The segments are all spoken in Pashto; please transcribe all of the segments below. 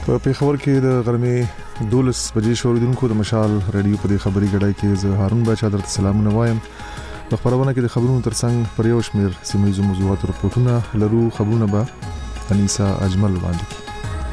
په پیښور کې د غرمې 12 بجې شوریدونکو د مشال رادیو په خبري غړای کې زه هارون بچا درته سلامونه وایم. په خبرونه کې د خبرونو ترڅنګ پر یو شمېر سیمه‌ییزو موضوعاتو راپورټونه لرو. خبرونه به انیسا اجمل وړاندې کوي.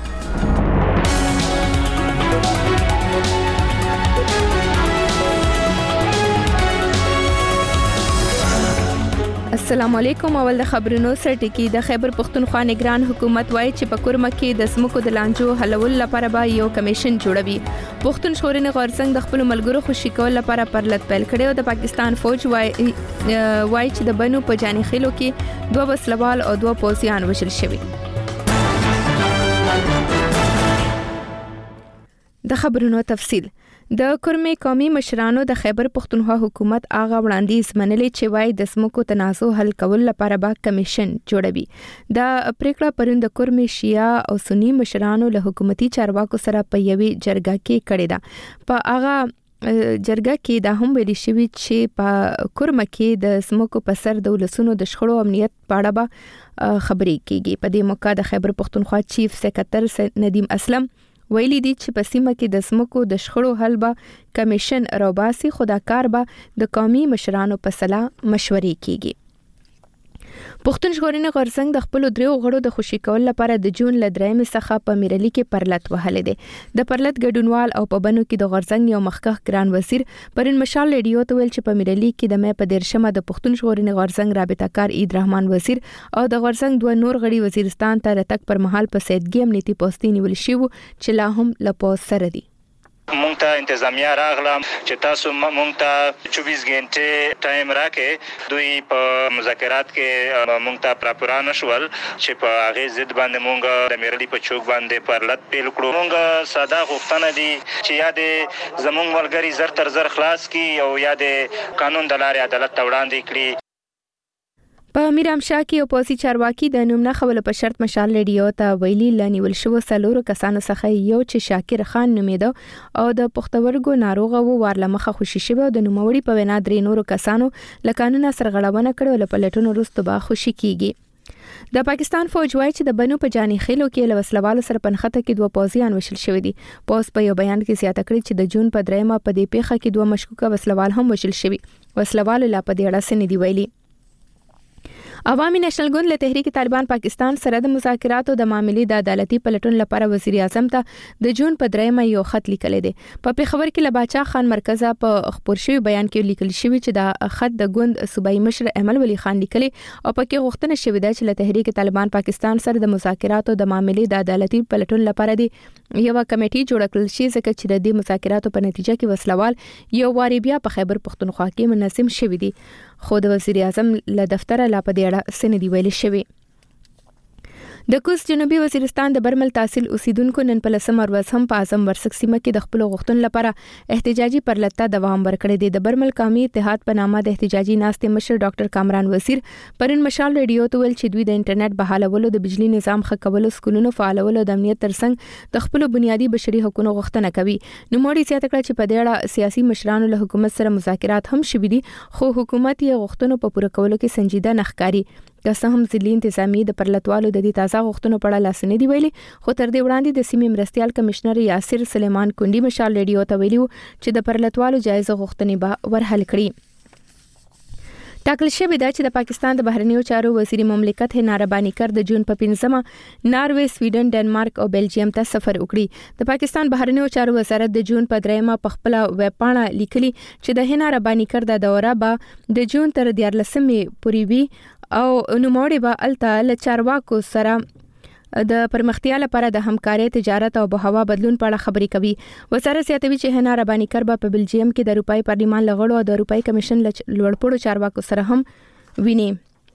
السلام علیکم. اول د خبرونو سرټکی. د خیبر پختونخوا نگران حکومت وایي چې په کورمه کې د سمکو د لانجو حلول لپاره به یو کمیشن جوړوي. پښتون ژغورنې غورځنګ د خپل ملګرو خوشی کول لپاره پرلط پیل کړي او د پاکستان فوج وایي چې د بنو په جاني خېلو کې 2 وسلوال او 2 پوځیان وژل شوي. د خبرونو تفصیل. د کورمه قومي مشرانو د خیبر پختونخوا حکومت هغه وړاندیز منلې چې وایي د سمکو تنازع حل کول لپاره به کمیشن جوړوي. د پریکړه پرند کورمه شیعه او سنی مشرانو له حکومتي چارواکو سره په یوې جرګه کې کړې ده. په هغه جرګه کې دا هم ویل شوی چې په کورمه کې د سمکو په سر د ولسونو د شخړو امنیت په اړه به خبرې کیږي. په دې موقع د خیبر پختونخوا چیف سکرټر ندیم اسلم ویلي دي چې په سیمه کې د سمکو د شخړو حل به کمیشن راوباسي. خدا کار به د قومي مشرانو په سلا مشورې کیږي. پښتون ژغورنې غورځنګ د خپل دریو غړو د خوشی کول لپاره د جون ل 3 څخه په میرلی کې پرلط وهلې ده. د پرلط ګډونوال او په بنو کې د غورځنګ یو مخکخ ګران وزیر پرین مشال ریډیو ته ویل چې په میرلی کې د مې په 13مه د پښتون ژغورنې غورځنګ رابطه کار عید رحمان وزیر او د غورځنګ 2 نور غړي وزیرستان ته راتګ پر مهال په سیدګي امنیتي پوسټ نیول شي چې لا هم لپاره سره دي. مونږ ته انتظامیه راغله چې تاسو مونږ ته 24 غنټه ټایم راکې. دوی په مذاکرات کې مونږ ته پراپرانه شول چې په هغه ضد باندې مونږ د میرلی په چوک باندې پرلط پیل کړو. مونږ ساده غوښتنه دي چې یا د زمونږ ملګری زر تر زر خلاص کی او یا د قانون د لارې عدالت ته وړاندې کړي. په میرامشاه کې اپوزي چارواکي د نوم نه خبره په شرط مشال ریډیو ته ویلي لنیول شو سلور کسانو څخه یو چې شاکر خان نومیده او د پښتورګو ناروغه و وارلمخه خوشی شوه او د نوموړي په وینا درې نورو کسانو له قانون سرغړونه کړو له پلټونو وروسته به خوشی کیږي. د پاکستان فوج وایي چې د بنو په جاني خېلو کې له وسلوالو سره پنخته کې 2 پوځیان وشل شوی دي. پوز په یو بیان کې زیاته کړی چې د جون په 3مه په دې پیښه کې 2 مشکوکه وسلوال هم وشل شوی. وسلوال لا په دې اړه څه نه دی ویلي. عوامي نېشنل ګوند له تحریک طالبان پاکستان سره د مذاکراتو د معاملې د عدالتي پلټون لپاره وزیر اعظم ته د جون په 3مه یو خط لیکل دي. په پیښور کې لباچا خان مرکزه په خبر شوی بیان کې لیکل شوی چې دا خط د ګوند صوبایي مشر احمد ولی خان لیکلي او پکې غوښتنه شوې ده چې له تحریک طالبان پاکستان سره د مذاکراتو د معاملې د عدالتي پلټون لپاره دی یو کمیټه جوړ کړل شي ځکه چې د دې مذاکراتو په نتیجه کې وسلوال یو واری بیا په خیبر پختونخوا کې منظم شوی دي. خو د وزیر اعظم له دفتره لا په دې اړه سندې ویل شوی. د کوز جنوبي وزیرستان د برمل تحصیل اوسیدونکو نن په 10 ورځ هم په اعظم ورسک سیمه کې د خپل غوښتنو لپاره احتجاجي پرلطه دوام ورکړی دی. د برمل قومي اتحاد په نامه د احتجاجي ناستې مشر ډاکټر کامران وزیر پرین مشال ریډیو ته ویل چې دوی د انټرنیټ بحالولو د بجلی نظام ښه کولو سکولونو فعالولو د امنیت ترڅنګ د خپل بنیادی بشري حقوقو غوښتنه کوي. نو موړي زیاته کړه چې په دې اړه سیاسي مشرانو له حکومت سره مذاکرات هم شوي دي خو حکومت یې غوښتنو په پوره کولو کې سنجیده نه ښکاري. که هم ځلې انتظامی د پرلطوالو د دې تازه غوښتنو په اړه لاسنې دی ویلي خو تر دې وړاندې د سیمې مرستيال کمشنر یاسر سلیمان کندی مشال ریډیو ته ویلو چې د پرلطوالو جایزه غوښتنې به ورحل کړي. ټاکل شوی دی چې د پاکستان د بهرنیو چارو وزیر مملکت هنا ربانی کر د جون په 15مه ناروې، سویډن، ډنمارک او بلجیم ته سفر وکړي. د پاکستان بهرنیو چارو وزارت د جون په 3مه په خپل ویب پاڼه لیکلي چې د هنا ربانی کر د دوره به د جون تر 14مې پورې وي او نوموړي به الته له چارواکو سره د پرمختیا لپاره د همکارۍ، تجارت او بهوا بدلون په اړه خبرې کوي. وزارت زیاتوي چې هنا ربانی کر په بلجیم کې د اروپای پارلمان لغړو او د اروپای کمیشن لوړپوړو چارواکو سره هم ویني.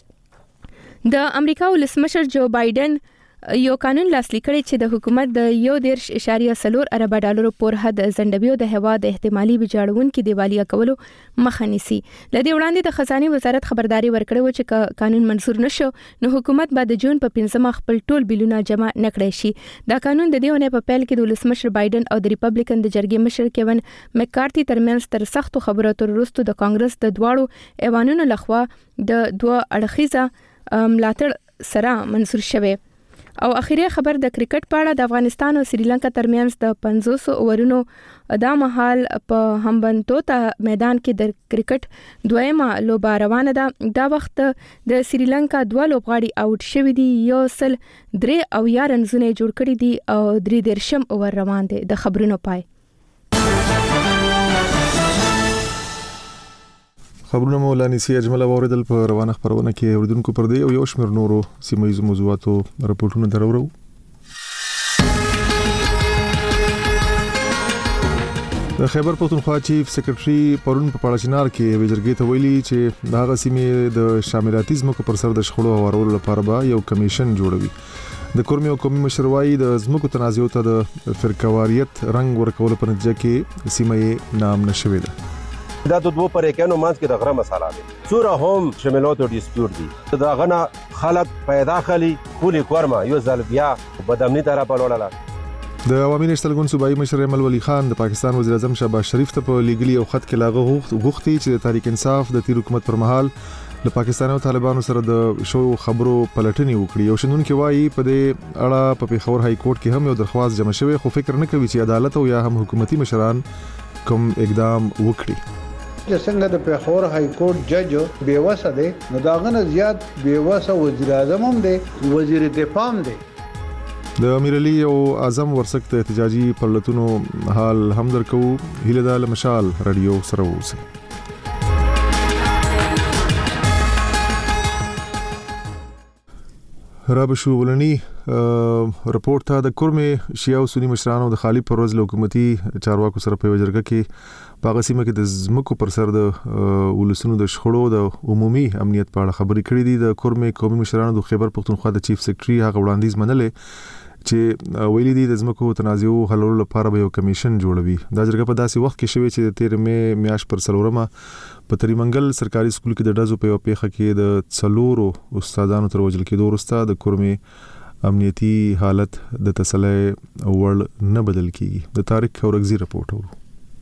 د امریکا ولسمشر جو بایدن یو قانون لاسلیک کړی چې د حکومت د 1.4 ارب ډالر پور حد زندوی او د هوا د احتمالي ویجاړونکو دیوالیا کولو مخه نیسي. لدې وړاندې د خزانه وزارت خبرداري ورکړې و چې قانون منظور نشو نو حکومت به د جون په 15مه خپل ټول بیلونه جمع نکړي شي. دا قانون د دیونه په پیل کې د ولسمشر بایدن او د ریپبلیکن د جرګې مشر کیون مکارتي ترمنځ تر سختو خبرو تر وروسته د کانګرس د دواړو ایوانونو لخوا د دوه اړخیزه ملاتړ سره منظور شوه او اخیری خبر د کرکټ په اړه د افغانستان او سریلانکا ترمنځ د 500 اورونو د مهال په همبنتوتا میدان کې د کرکټ دویمه لوبه روانه ده. دا وخت د سریلانکا دوه لوبغاړي آوټ شوي دي، یو سل 3 او 11 رنونه جوړ کړي دي او 3 اوور روان دي. د خبرونو پای. خبرونه مولانا سي اجمل اوریدل په روانه خبرونه کې اوریدونکو پر دی او یو شمېر نورو سیمایي موضوعاتو راپورټونه درورو. د خیبر پختونخوا چیف سیکریټري پرون په پاړچنار کې وزیرګي ته ویلي چې دا غسیمه د شاملاتي زمکو پر سر د شخړو هوارولو لپاره به یو کمیشن جوړوي. د کورمي او قومي مشروعي د زمکو تنازع ته د فرقواریت رنگ ورکول په نتیجه کې سیمه نام نشوي ده. دا د دوه پریکانو مانس کې د غره مساله ده سوره هم شملات او ډیسپیوټ دي دا غنا خلک پیدا خلی کولی کورما یو ځل بیا بدامنی طرف ولاړه. د عوامي نشتلګون صوبایي مشر ایمل ولی خان د پاکستان وزیر اعظم شهباز شریف ته په لیګلي او خط کې لاغه غوښتي چې د تحریک انصاف د تیر حکومت پر مهال د پاکستان او طالبانو سره د شو خبرو پلټنې وکړي. یو شندونکو وایي په دې اړه په پیښور های کورټ کې هم یو درخواست جمع شوی، خو فکر نه کوي چې عدالت او یا هم حکومتي مشران کوم اقدام وکړي. چې څنګه د پیښور های کورټ جج بیوسه دی نو داغه نه زیات بیوسه وزیر اعظم هم دی، وزیر دفاع هم دی. د امیر علي او اعظم ورسک ته احتجاجي پرلتونو حال هم درکو. هیله د مشال رادیو سره اوسئ. رابشو ولنی رپورت ته د کورمه شیعه او سنی مشرانو د خالی پروز حکومتي چارواکو سره په وجرګه کې پاغسیمه کې د زمکو پر سر د ولسونو د شخړو د عمومي امنیت په اړه خبرې کړې دي. د کورمه قومي مشرانو د خیبر پختونخوا د چیف سیکریټري هغه وړاندیز منلې چې ویلي دي د زمکو تنازع حلولو لپاره به یو کمیشن جوړوي. دا جرګه په داسې وخت کې شوې چې د 13 مې میاشت پر سلورمه په تریمنګل سرکاري سکول کې د ډزو په پیښه کې د څلورو استادانو تر وژل کېدو وروسته د کورمه امنیتي حالت د تسلی وړ نه بدل کیږي. د تاریخ اورغزي رپورټ ورو.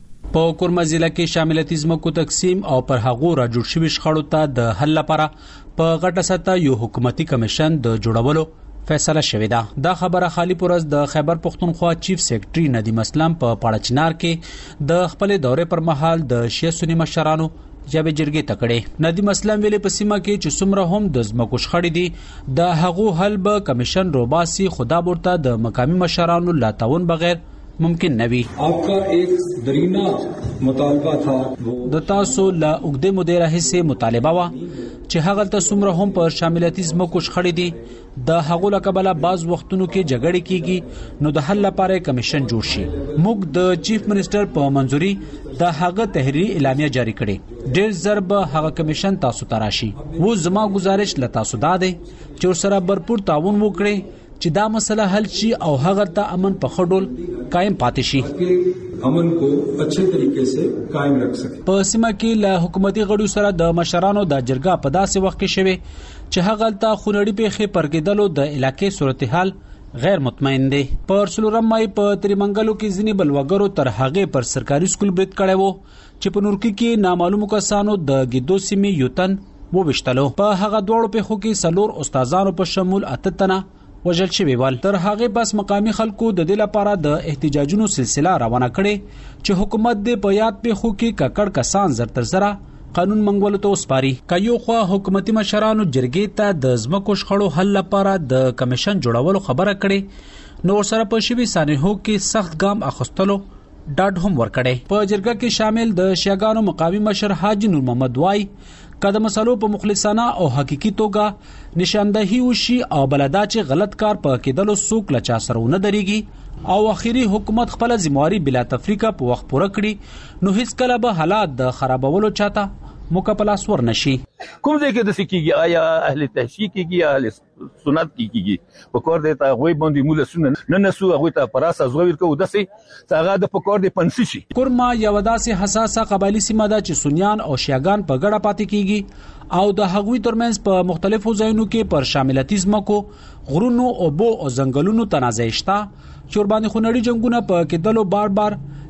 په کورمه ضلع کې شاملتي زمکو تقسیم او پر هغو را جوړ شوي شخړو ته د حل لپاره په غټه سطح یو حکومتي کمیشن د جوړولو فیصله شوې ده. دا خبره خالی پرز د خیبر پختونخوا چیف سیکریټري ندیم اسلام په پاړچنار کې د خپل دورې پر مهال د شیعه سنی مشرانو جبه جرګې تکړه. ندیم اسلام ویلي په سیمه کې چې څومره هم د زمکو شخړې دي د هغو حل به کمیشن روباسي خدا ورته د مقامی مشرانو لا تعاون بغیر ممکن نوي. आपका एक दरीना मुतालबा था د تاسو لا وګړي مدیره حصے مطالبه وا چې هغه ته څومره هم پر شاملتي زمکو شخړې دي د هغو لکبله بعض وختونو کې جګړې کیږي نو د حل لپاره کمیشن جوړ شي. موږ د چیف منسٹر په منځوري د هغه تحریری اعلامیه جاری کړې. ډېر ضرب هغه کمیشن تاسو ته راشي. و زما گزارش ل تاسو داده چې سره برپور تعاون وکړي چې دا مسله حل شي او هغه ته امن په خډول قائم پاتې شي. امن کو اچھے طریقے سے قائم رکھ سکے. په سیمه کې له حکومتي غړو سره د مشرانو د جرګه په داسې وخت کې شوه چې هغه ته خونړی پیښې پرګیدلو د علاقې صورتحال غیر مطمئن دي. پر سلورم مای په تریمنګلو کې ځینې بلوګرو تر هغه پر سرکاري سکول برید کړي وو چې په نورکی کې نامعلومو کسانو د ګیدو سیمې یوتن وبشتلو. په هغه دوړو پیښو کې سلور استادانو په شمول 8 تنه وجل شوی ول. تر هغه بس مقامی خلکو د دې لپاره د احتجاجونو سلسله روانه کړي چې حکومت دې په یاد پیښو کې ککړ کسان زر تر زره قانون منګولو ته وسپاري. کایو خو حکومتي مشرانو جرګې ته د زمکو شخړو حل لپاره د کمیشن جوړولو خبره کړي نو سره په شوی سانحو کې سخت ګام اخستلو ډاډ هم ورکړي. په جرګه کې شامل د شیعاګانو مقامی مشر حاجی نور محمد وای کله مسلو په مخلصانه او حقيقي توګه نشاندهي وشي او بلدا چې غلط کار په کېدلو سوق لچا سره نه دريږي او اخیری حکومت خپل ذمہواری بلا تفریقه په وخت پوره کړي نو هیڅ کله به حالات د خرابولو چاته مکمل اسور نشي. کوم ځای کې د سکیږي آیا اهل تحقیق کیږي اهل سنت کیږي په کور د تاغوي باندې مولا سنت نه نسو هغه ته پراسه زویر کو دسي هغه د پکور د پنسي شي. کورما یو داسې حساسه قبایلی سیمه ده چې سنیان او شیعاګان په ګډه پاتې کیږي او د هغوی ترمنځ په مختلفو ځایونو کې پر شاملتیزم کو غرونو او بو او ځنګلونو تنازع شته. چورباني خونړي جنگونه په کېدلو بار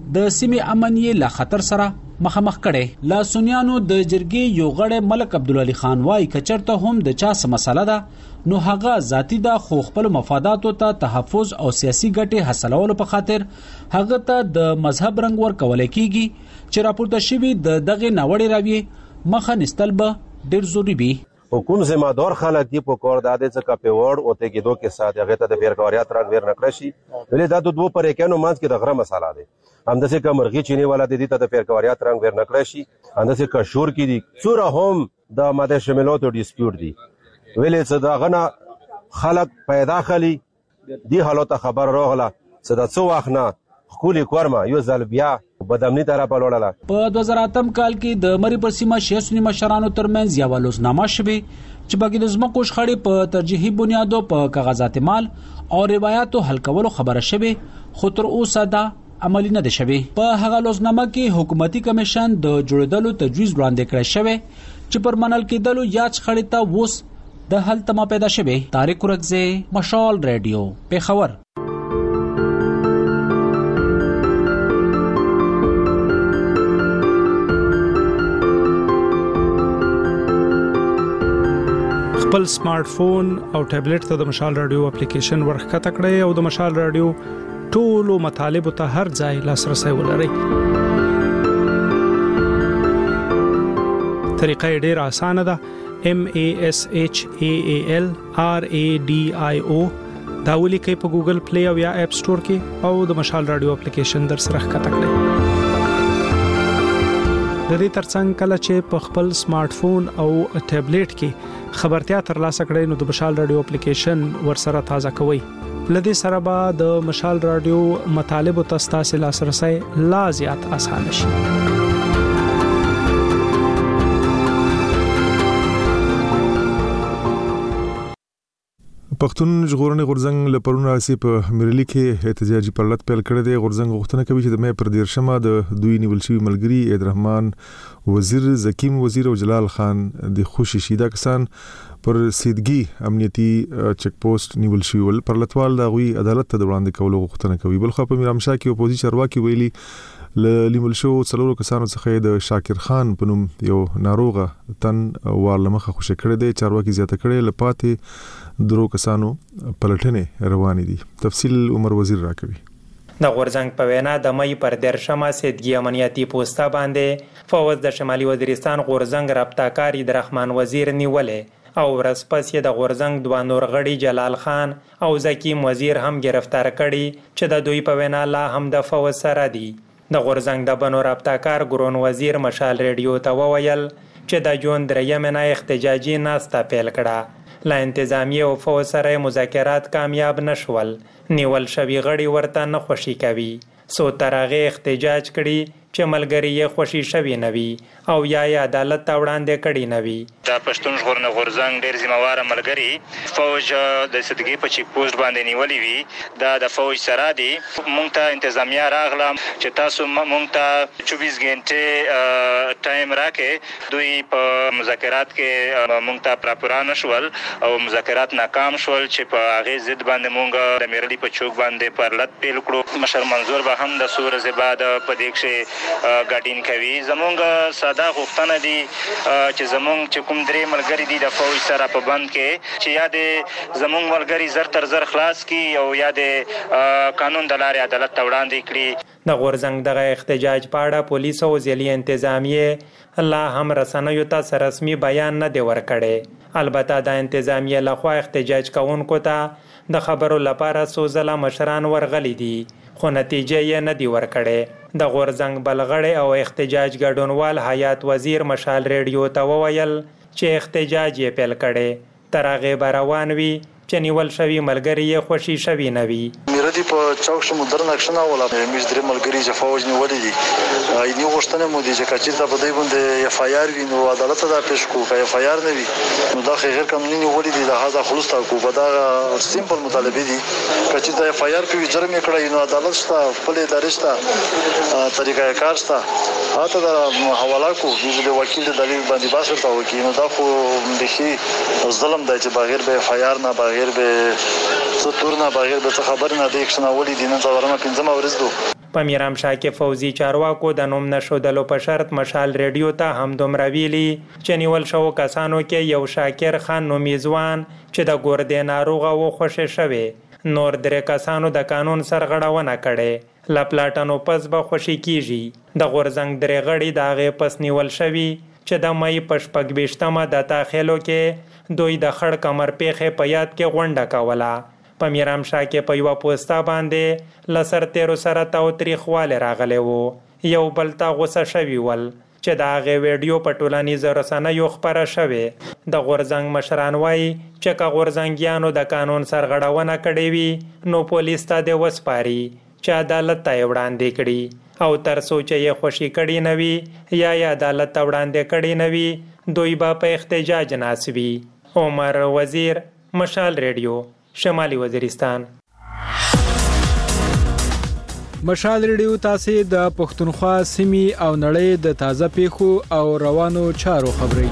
د سیمې امن یې له خطر سره مخامخ کړي. لا سنیانو د جرګې یو غړی ملک عبدالعلی خان وايي کچرته هم د چا څه مسله ده نو هغه ذاتی د خو خپل مفاداتو ته تحفظ او سیاسي ګټې حاصلولو په خاطر هغه ته د مذهب رنگ ورکول کیږي چې راپورته شوی د دغه ناوړي راوي مخه نستل به ډیر ضروری وي. حکومت ذمہ دار خلک دی په کور داده څخه په وړ او ته کې دوه کې سات هغه ته د بیرګاریات راغ ور نکړی شي ولې دا د دوه پر کېنو مانس کې د غره مساله ده همداسې که مرغی چینی والا د دې ته د بیرګاریات رنگ ور نکړی شي همداسې که شور کې دي څوره هم د ماده شمولاتو ډیسپیوټ دي ولې څه دا غنه خلک پیدا خلی دی حالت خبر راغله څه د څو وخت نه خولي کورما یو ځل بیا بدامنی طرف ولاړه. په 2008 کال کې د مری پر سیمه شیعه سنی مشرانو ترمنځ یو لوزنامه شوه چې بګی د زمکو شخړې په ترجیحي بنیادو په کاغذات مال او روایتو حل کولو خبره شوه خو تر اوسه دا عملی نه ده شوه. په هغه لوزنامه کې حکومتي کمیشن د جوړېدلو تجویز وړاندې کړی شوی چې پر منل کېدلو یا شخړې ته ووس د حل تمه پیدا شوه. طارق ورکزه مشال رادیو پیښور. خپل سمارټ فون او ټابلیټ ته د مشال رادیو اپلیکیشن ورخکته کړئ او د مشال رادیو ټولو مطالبه ته هر ځای لاسرسي ولرئ. طریقه ډیره اسانه ده. MASHAAL RADIO دا ولیکئ په ګوګل پلی او یا اپ سٹور کې او د مشال رادیو اپلیکیشن در سره ښکته کړئ. د دې ترڅنګ کله چې په خپل سمارټ فون او ټابلیټ کې خبرتیا ترلاسه کړئ نو د مشال رادیو اپلیکیشن ورسره تازه کوئ. لدې سره به د مشال رادیو مطالب او تاسو لاسرسي لا زیات اسانه شي. پښتون ژغورنې غورځنګ له پرون راځي په مریلي کې احتجاجي پرلط پیل کړی دی. غورځنګ غوښتنه کوي چې د مې پر 13 د دوی نیول شوی ملګری عبدالرحمن وزیر زکیم وزیر او جلال خان د خوشي شیدا کسان پر سیدګي امنیتي چک پوسټ نیول شوی ول. پرلطوال دا غوي عدالت ته وړاندې کولو غوښتنه کوي. بل خو په میرامشاه کې اپوزیشن چارواکي ویلي لیمل شو څلورو کسانو څخه د شاکر خان په نوم یو ناروغه تن وارلمخه خوشی کړی دی. چارواکي زیاته کړي لپاره درو کسانو پلټنې روانې دي. تفصیل عمر وزیر راکوي. د غورځنګ په وینا د مې پر 13 سیدګي امنیتي پوسټه باندې فوز د شمالي وزیرستان غورځنګ رابطه عبدالرحمن وزیر نیولې او ورسپس د غورځنګ دوه نور غړي جلال خان او زکیم وزیر هم گرفتار کړي چې د دوی په وینا لا هم د فوز سره دي. د غورځنګ د بنو رابطه ګرون وزیر مشال رادیو ته وویل چې د جون درېمه نه احتجاجي ناسته پیل کړه. لا انتظامی او فوج سره مذاکرات کامیاب نشول. نیول شوی غړي ورته نه خوشي کوي. سو ترغه احتجاج کړي چې ملګری یې خوشي شوی نوي او یا عدالت ته وړاندې کړي نوي. دا پښتون ژغورنې غورځنګ ډېر ذمہوار ملګری فوج د سیدګي په چیک پوسټ باندې نیولې وي. دا د فوج سره دی. مونږ ته انتظامیه راغله چې تاسو مونږ ته 24 غنټه ټایم راکې. دوی په مذاکرات کې مونږ ته پراپورانه شول او مذاکرات ناکام شول چې په هغه ضد باندې مونږ د میرلی په چوک باندې پرلط پیل کړو. مشر منظور به هم د سور زباد په دې کې ګډین کوي. زمونږ ساده غوښتنه دي چې زمونږ چې کوم درې ملګری دي د فوج سره په بند کې چې یا د زمونږ ملګری زر تر زر خلاص کی او یا د قانون د لارې عدالت ته وړاندې کړي. د غورځنګ دغه احتجاج په اړه پولیس او ځلي انتظامیه الله هم رسنیو ته رسمي بیان نه دی ورکړی. البته د انتظامیه لخوا احتجاج کوونکو ته د خبرو لپاره سوزله مشران ورغلي دي خو نتیجه یې نه دی ورکړی. د غورځنګ بلغړی او احتجاج ګډونوال حیات وزیر مشال رادیو ته وویل چې احتجاج یې پیل کړی. تر هغې روان وي چې نیول شوی ملګری یې خوشي شوی نوي. میردی په چوک شمو درنه کښنه ولا میز درې ملګری چې فوج نیولې دي. اینی غوښتنه مو دي چې کچې ته بدای باندې اف آی آر وي نو عدالت ته پیش کو. که اف آی آر نه وي نو دا غیر قانوني نیولې دي. د هغه خلوص تا کو بدا سیمپل مطالبه دي. کچې ته اف آی آر په جرم کړی نو عدالت شته خپل ادارې شته طریقه کار شته. هاته دا حواله کو د وکیل د دلیل باندې باس ورته وکي نو دا خو دخي ظلم دی چې بغیر به اف آی آر نه بغیر به څه تور نه بغیر به څه خبر نه دی کښنه ولې دینه څورمه 15 ورځ دو. په میرامشاه کې فوزي چارواکو د نوم نشودلو په شرط مشال ریډیو ته هم دومره ویلي چې نیول شو کسانو کې یو شاکر خان نومي ځوان چې د ګردې ناروغه و خوشې شوی، نور 3 کسانو د قانون سرغړونه کړې. لپلاټنو پس به خوشي کیږي. د غورزنګ 3 غړي د هغې پس نیول شوي چې د مئی په 26مه د تاخیلو کې دوی د خړ کمر پیښې په یاد کې غونډه کوله. په میرامشاه کې په یوه پوسټه باندې له سرتیرو سره تاوتریخوالی راغلی و. یو بل ته غوسه شوي ول چې د هغې ویډیو په ټولنیزو رسنیو خپره شوې. د غورزنګ مشران وایي چې که غورزنګیانو د قانون سرغړونه کړې وي نو پولیس ته دې وسپاري چې عدالت ته یې وړاندې کړي، او تر څو چې یې خوشي کړي نه وي یا یې عدالت ته وړاندې کړي نه وي دوی به په احتجاج ناست وي. عمر وزیر، مشال ریډیو، شمالي وزیرستان. مشال ریډیو تاسو د پښتونخوا سیمې او نړۍ د تازه پیښو او روانو چارو خبري.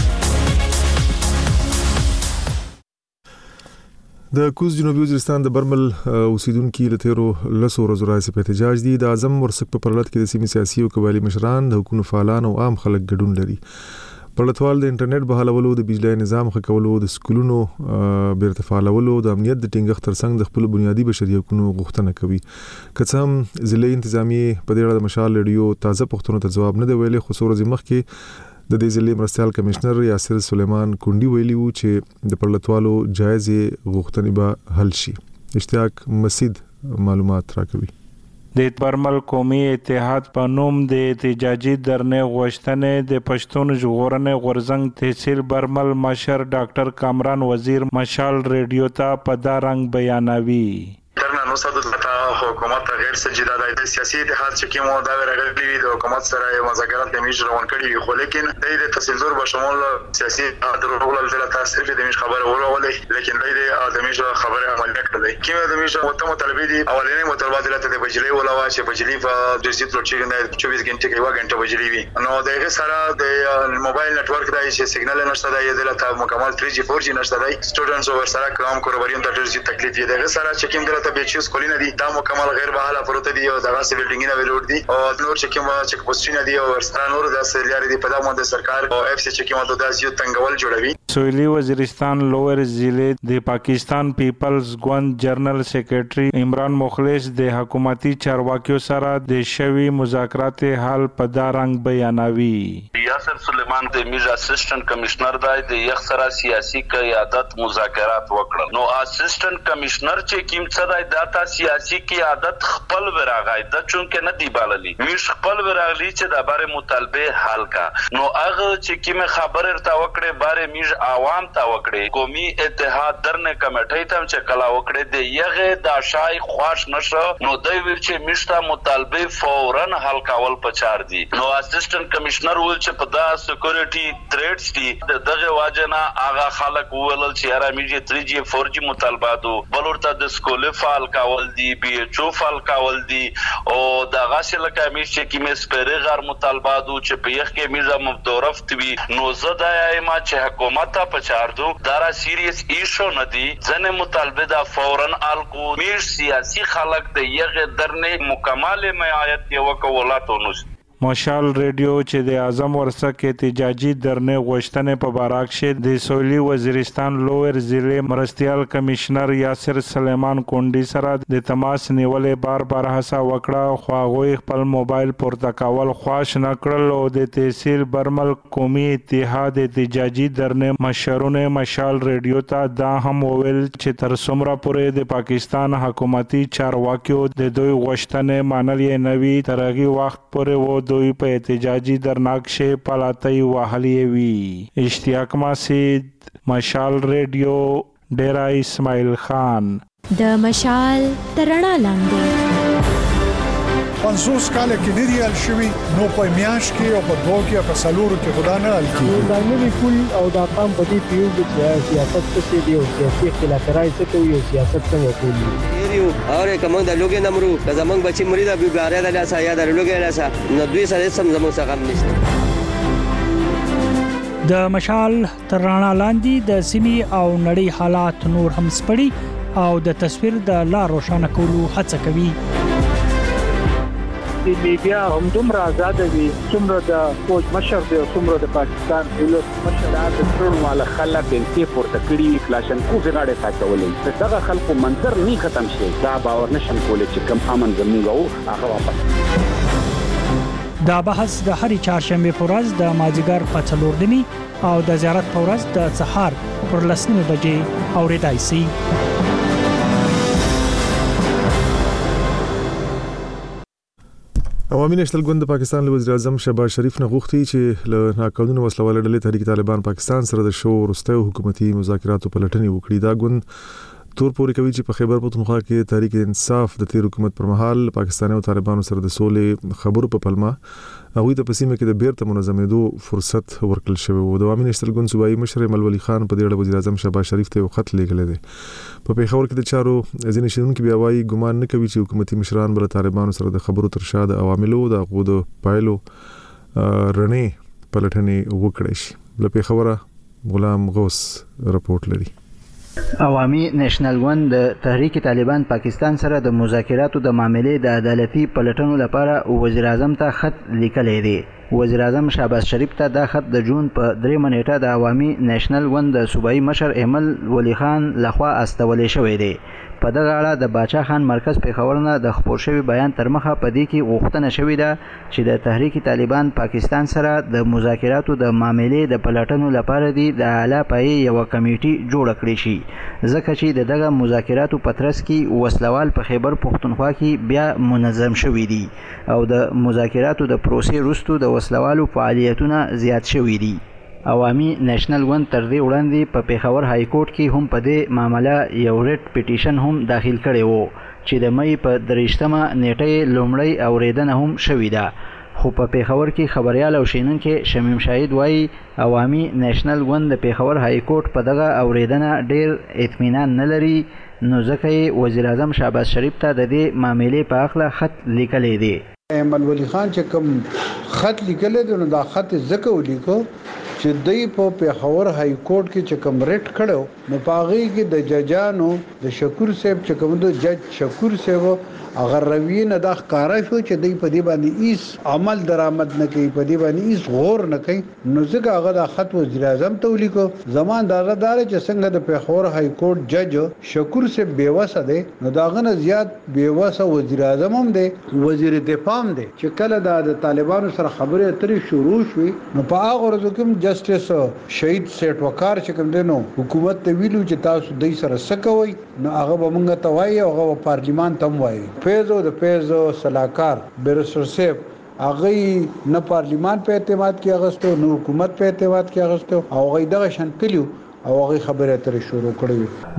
د کوز جنوبي وزیرستان د برمل اوسیدونکو له تیرو لسو ورځو راځي په احتجاج دي. د اعظم ورسک په پرلط کې د سیمې سیاسي او قبایلی مشران، د حکومت فعالان او عام خلک ګډون لري. پرلطوال د انټرنیټ بحالولو، د بجلی نظام ښه کولو، د سکولونو بیرته فعالولو، د امنیت د ټینګښت ترڅنګ د خپل بنیادي بشري حقوقو غوښتنه کوي. که څه هم ضلعي انتظامیه په دې اړه د مشال ریډیو تازه پوښتنو ته ځواب نه دی ویلي، خو څو ورځې مخکې د دې ضلعي مرستیال کمشنر یاسر سلیمان کونډي ویلي وو چې د پرلطوالو جایزې غوښتنې به حل شي. اشتیاق مسید معلومات راکوي. د برمل قومي اتحاد په نوم د احتجاجي درنې غوښتنې د پښتون ژغورنې غورزنګ تحصیل برمل مشر ډاکټر کامران وزیر مشال ریډیو ته په دا رنګ بیانوي. درنه نو صدو ته حکومت غیر سجده د سیاسي اتحاد چې کومو دا راغلي وي د حکومت سره یو مذاکرات د میج روان کړي وي، خو لیکن د تحصیلدار په شمول سیاسي درولل د تاسو د میج خبره ورولې، لیکن د میج خبره عمل نه کړې. کیمه د میج وته مطالبه دي اولنې مطالبات د بجلی ولاوه چې بجلی په ډیزیټ لوډ نه 24 غنټه کې 1 غنټه بجلی وي، نو دغه سره د موبایل نتورک د سیګنال نشته دی، د ته مکمل 3G 4G نشته دی. سټوډنټس اور سره کوم کوربریون ته ډېر تکلیف دی. دغه سره چې کوم دلته به چیز کولینه دي دا مکمل غیر بحاله پروت دي او دغه سیلډینګ نه ویلوډ دي او نور چې کوم چک پوسټینه دي او سره نور د سلیاري دي په دغه باندې سرکار او اف سی چې کوم د داسیو تنګول جوړوي. سویلی وزیرستان لوور ضلع د پاکستان پیپلز ګوند جنرال سیکریټري عمران مخلص د حکومتي چارواکیو سره د شوی مذاکرات حل په دا رنګ بیانوي. یاسر سلیمان د میج اسسټنټ کمشنر د یخ سره سیاسي قیادت مذاکرات وکړل. نو اسسټنټ کمشنر چې کیم څه د داتا سیاسي قیادت خپل وراغای د چونکه نه دی باللی میش خپل وراغلی چې د باره مطالبه حل کا. نو هغه چې کیم خبر ارتا وکړي باره میج عوام تا وکړي قومي اتحاد درنه کمیټې ته چې کلا وکړي د یغه د شای خواش نشو نو دوی ویل چې میشته مطالبه فورن حل کول پچار دي. نو اسسټنټ کمشنر ول چې په دا سکیورټي تھریټس دي دغه واجنه هغه خلک ویل چې را میږي 3G 4G مطالباتو بلورته د سکول فعال کول دي، BHO فعال کول دي او د غاسل کمیش چې کیمه سپری غیر مطالباتو چې په یخ کې میزه مبدورفت وي. نو زه د ایما چې حکومت ته پچاردو دارا سیریس ایشو ندی ځنه مطالبه دا فورن الکو میش سیاسي خلک د یغه درنه مکمل معایت یو کولاتو نو. مشال ریډیو چې د اعظم ورسک احتجاجي درنې غوښتنې په باراک شه د سویلی وزیرستان لوور ضلع مرستیال کمشنر یاسر سلیمان کونډي سره د تماس نیولې بار هڅه وکړه، خو هغه خپل موبایل پورته کول خواش نه کړل او د تحصیل برمل قومي اتحاد احتجاجي درنې مشرونه مشال ریډیو ته دا هم وویل چې تر څومره پورې د پاکستان حکومتي چارواکیو د دوی غوښتنې منل یې نوي تر هغه وخت پورې دوی په احتجاجي درناکشه پلاتای وهلی وی. اشتیاق مسید، مشال ریډیو، ډیرا اسماعیل خان. د مشال ترڼا لاندې 50 کال کې ندی ال شوی نو په میاش کې او په دوه کې په سلورو کې خدا نه ال کې دا نوی کول او دا قام په دې پیو چې سیاست څه دی او سیاسي اختلافات څه کوي او سیاست څنګه کوي یو اوره کوم د لوګي نمرو که زمنګ بچی مری د بیګاره د لاسه یا د لوګي لاسه نو دوی سره سم زموږ څخه نشته. د مشال ترڼا لاندې د سیمې او نړۍ حالات نور هم سپړي او د تصویر د لار روښانه کولو هڅه کوي. د لیبیا هم دومره آزاد وي څومره د فوج مشر دی او څومره د پاکستان دولت مشر د ټول مال خلک انتي پورته کړی کلاشنکوف غاړه ساتولې دغه خلکو منظر نه ختم شي دا باور نشم کولای چې کم امن زموږ او هغه واپس. دا بحث د هرې چهارشنبه په ورځ د مازیګر په 4:30 او د زیارت په ورځ د سهار پر 10:00 بجې اورېدای شي. عوامي نېشنل ګوند د پاکستان له وزیر اعظم شهباز شریف نه غوښتي چې له ناقانونه وسلواله ډلې تحریک طالبان پاکستان سره د شو وروستیو حکومتي مذاکراتو پلټنې وکړي. دا ګوند تور پورې کوي چې په خیبر پختونخوا کې تحریک انصاف د تیر حکومت پر مهال پاکستاني او طالبانو سره د سولې خبرو په پلمه هغه د پسیمه کې د بیرته منظمېدو فرصت ورکړل شوی و. د عوامي نېشنل ګوند صوبایي مشر ملولي خان په دې اړه وزیر اعظم شهباز شریف ته خط لیکلی دی. په پیښور کې د چارو ځینې شنونکو بیا وايي ګمان نه کوي چې حکومتي مشران بل طالبانو سره د خبرو تر شا د عواملو د غوډ پایلو رڼې پلټنې وکړي شي. له پیښوره غلام غوث رپورټ لري. عوامي نېشنل ګوند د تحریک طالبان پاکستان سره د مذاکراتو د معاملې د عدالتي پلټنو لپاره وزیر اعظم ته خط لیکلی دی. وزیر اعظم شهباز شریف ته دا خط د جون په 3 نیټه د عوامي نېشنل ګوند د صوبایي مشر ایمل ولی خان لخوا استولې شوی دی. په دغه اړه د باچا خان مرکز پیښور نه د خپور شوی بیان تر مخه په دې کې غوښتنه شوې ده چې د تحریک طالبان پاکستان سره د مذاکراتو د معاملې د پلټنو لپاره د اعلی پایې یو کمیټي جوړ کړی شي ځکه چې دغه مذاکراتو په ترڅ کې وسلوال په خیبر پختونخوا کې بیا منظم شوي دي او د مذاکراتو د پروسې وروسته د وسلوالو فعالیتونه زیات شوي دي. عوامي نېشنل ګوند تر دې وړاندې په پیښور های کورټ کې هم په دې معاملې یو ریټ پټیشن هم داخل کړی وو چې د مې په 3مه نیټه لومړی اوریدنه هم شوې ده. خو په پیښور کې خبريال او شینونکو شمیم شاهد وایي عوامي نېشنل ګوند د پیښور های کورټ په دغه اوریدنه ډیر اطمینان نه لري نو ځکه وزیر اعظم شهباز شریف ته د دې معاملې په اړه خط لیکلی دی. ایمل ولی خان چې کوم خط لیکلی دی نو دا خط ځکه ولیکو چې دوی په پیښور های کورټ کې چې کوم ریټ کړو نو پاغي کې د ججانو د شکور صاحب چې کوم د جج شکور صاحب اگر روی نه د ښکارا شو چې دوی په دې باندې هیڅ عمل درآمد نه کوي په دې باندې هیڅ غور نه کوي نو ځکه هغه د خط وزیر اعظم ته ولیکو. زمان داغه دار چې څنګه د پیښور های کورټ جج شکور صاحب بیوسه دی نو داغه نه زیات بیوسه وزیر اعظم هم دی وزیر دفاع هم دی چې کله د طالبانو سره خبرې اترې شروع شوې نو په هغه ورځو کې جسټس شهید سیټ وقار چې کوم دینو حکومت ته ویلو چې تاسو دای سره سکوي نو هغه به مونږ ته وایي او هغه پارلیمان ته وایي. فیضو د فیضو صلاحکار بیرسټر صاحب هغه نه پارلیمان په اعتماد کې اغستو نو حکومت په اعتماد کې اغستو او هغه دغه شان کلیو او هغه خبره اترې شروع کړې. د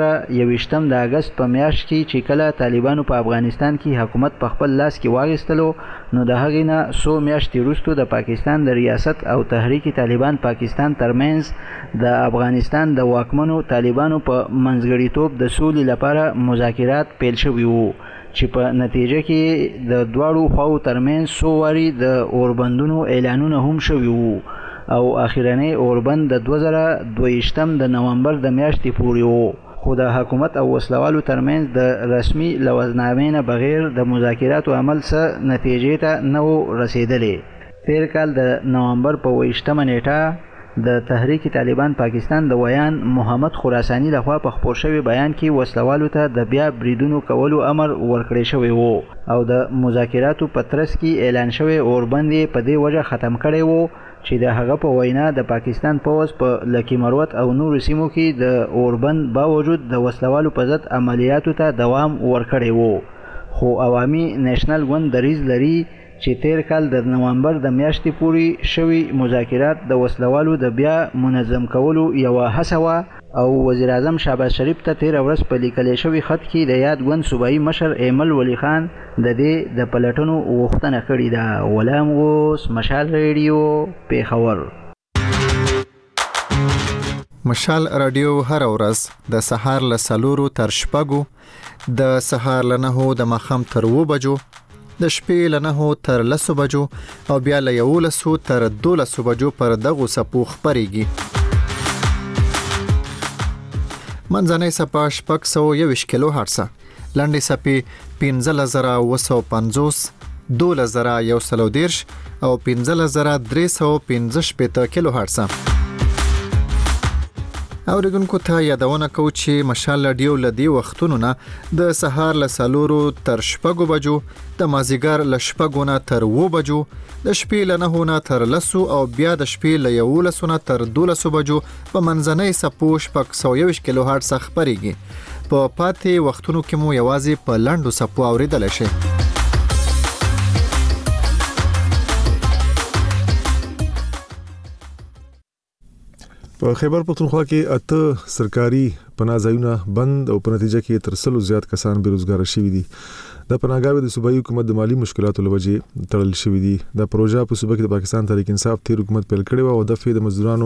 2021 د اگست په میاشت کې چې کله طالبانو په افغانستان کې حکومت په خپل لاس کې واغستلو نو د هغې نه 100 میاشتې وروسته د پاکستان د ریاست او تحریک طالبان پاکستان ترمنځ د افغانستان د واکمنو طالبانو په منځګړیتوب د سولې لپاره مذاکرات پیل شوي وو چې په نتیجه کې د دواړو خواو ترمنځ 100 واري د اوربندونو اعلانونه هم شوي وو او اخیرنی اوربند د 2022 د نومبر د میاشتې پورې وو خو د حکومت او وسلوالو ترمنځ د رسمي لوزنامې نه بغیر د مذاکراتو عمل څه نتیجې ته نه و رسیدلی. تیر کال د نومبر په 28مه نیټه د تحریک طالبان پاکستان د ویان محمد خراسانی لخوا په خپور شوی بیان کې وسلوالو ته د بیا بریدونو کولو امر ورکړی شوی وو او د مذاکراتو په ترڅ کې اعلان شوی اوربند په دې وجه ختم کړی وو چې د هغه په وینا د پاکستان پوځ په لکی مروت او نور سیمو کې د اوربند باوجود د وسلوالو په ضد عملیاتو ته دوام ورکړی وو. خو عوامي نېشنل ګوند دریځ لري چې تیر کال د نومبر د میاشتې پورې شوی مذاکرات د وسلوالو د بیا منظم کولو یو هڅه وه او وزیر اعظم شهباز شریف ته تیر ورځ په لیکلی شوی خط کې د یاد ګوند صوبایي مشر ایمل ولی خان د دې د پلټنو غوښتنه کړې ده. غلام غوث، مشال ریډیو، پیښور. مشال رادیو هر ورځ د سهار له 4 تر 6 د سهار له 9 د ماښام تر 2 بجو د شپې له 9 تر 10 بجو او بیا له 11 تر 12 بجو پر دغه سپو خبريږي. منځنۍ سپا 621 کیلو هرتز، لنډې سپې 15950 12130 او 15315 کیلو هرتز. اوریدونکو ته یادونه کو چې مشال رادیو لدی وختونو نه د سهار ل سالورو تر شپږو بجو، د مازیګر ل شپږو نه تر 2 بجو، د شپې ل 9 نه تر 10 او بیا د شپې ل 11 نه تر 12 بجو په منځنۍ سپو 121 کیلو هرتز خبريږي. په پاتې وختونو کې مو یوازې په لاندو سپو اوریدل شي. په خیبر پختونخوا کې 8 سرکاري پناهځایونه بند او په نتیجه کې تر 100 زیات کسان بیروزګار شوي دي. د پناهګاوي د صوبایي حکومت د مالی مشکلاتو لوجې تړل شوی دي. د پروژه په صوبه کې د پاکستان تحریک انصاف تیر حکومت پیل کړی او د فید مزدورانو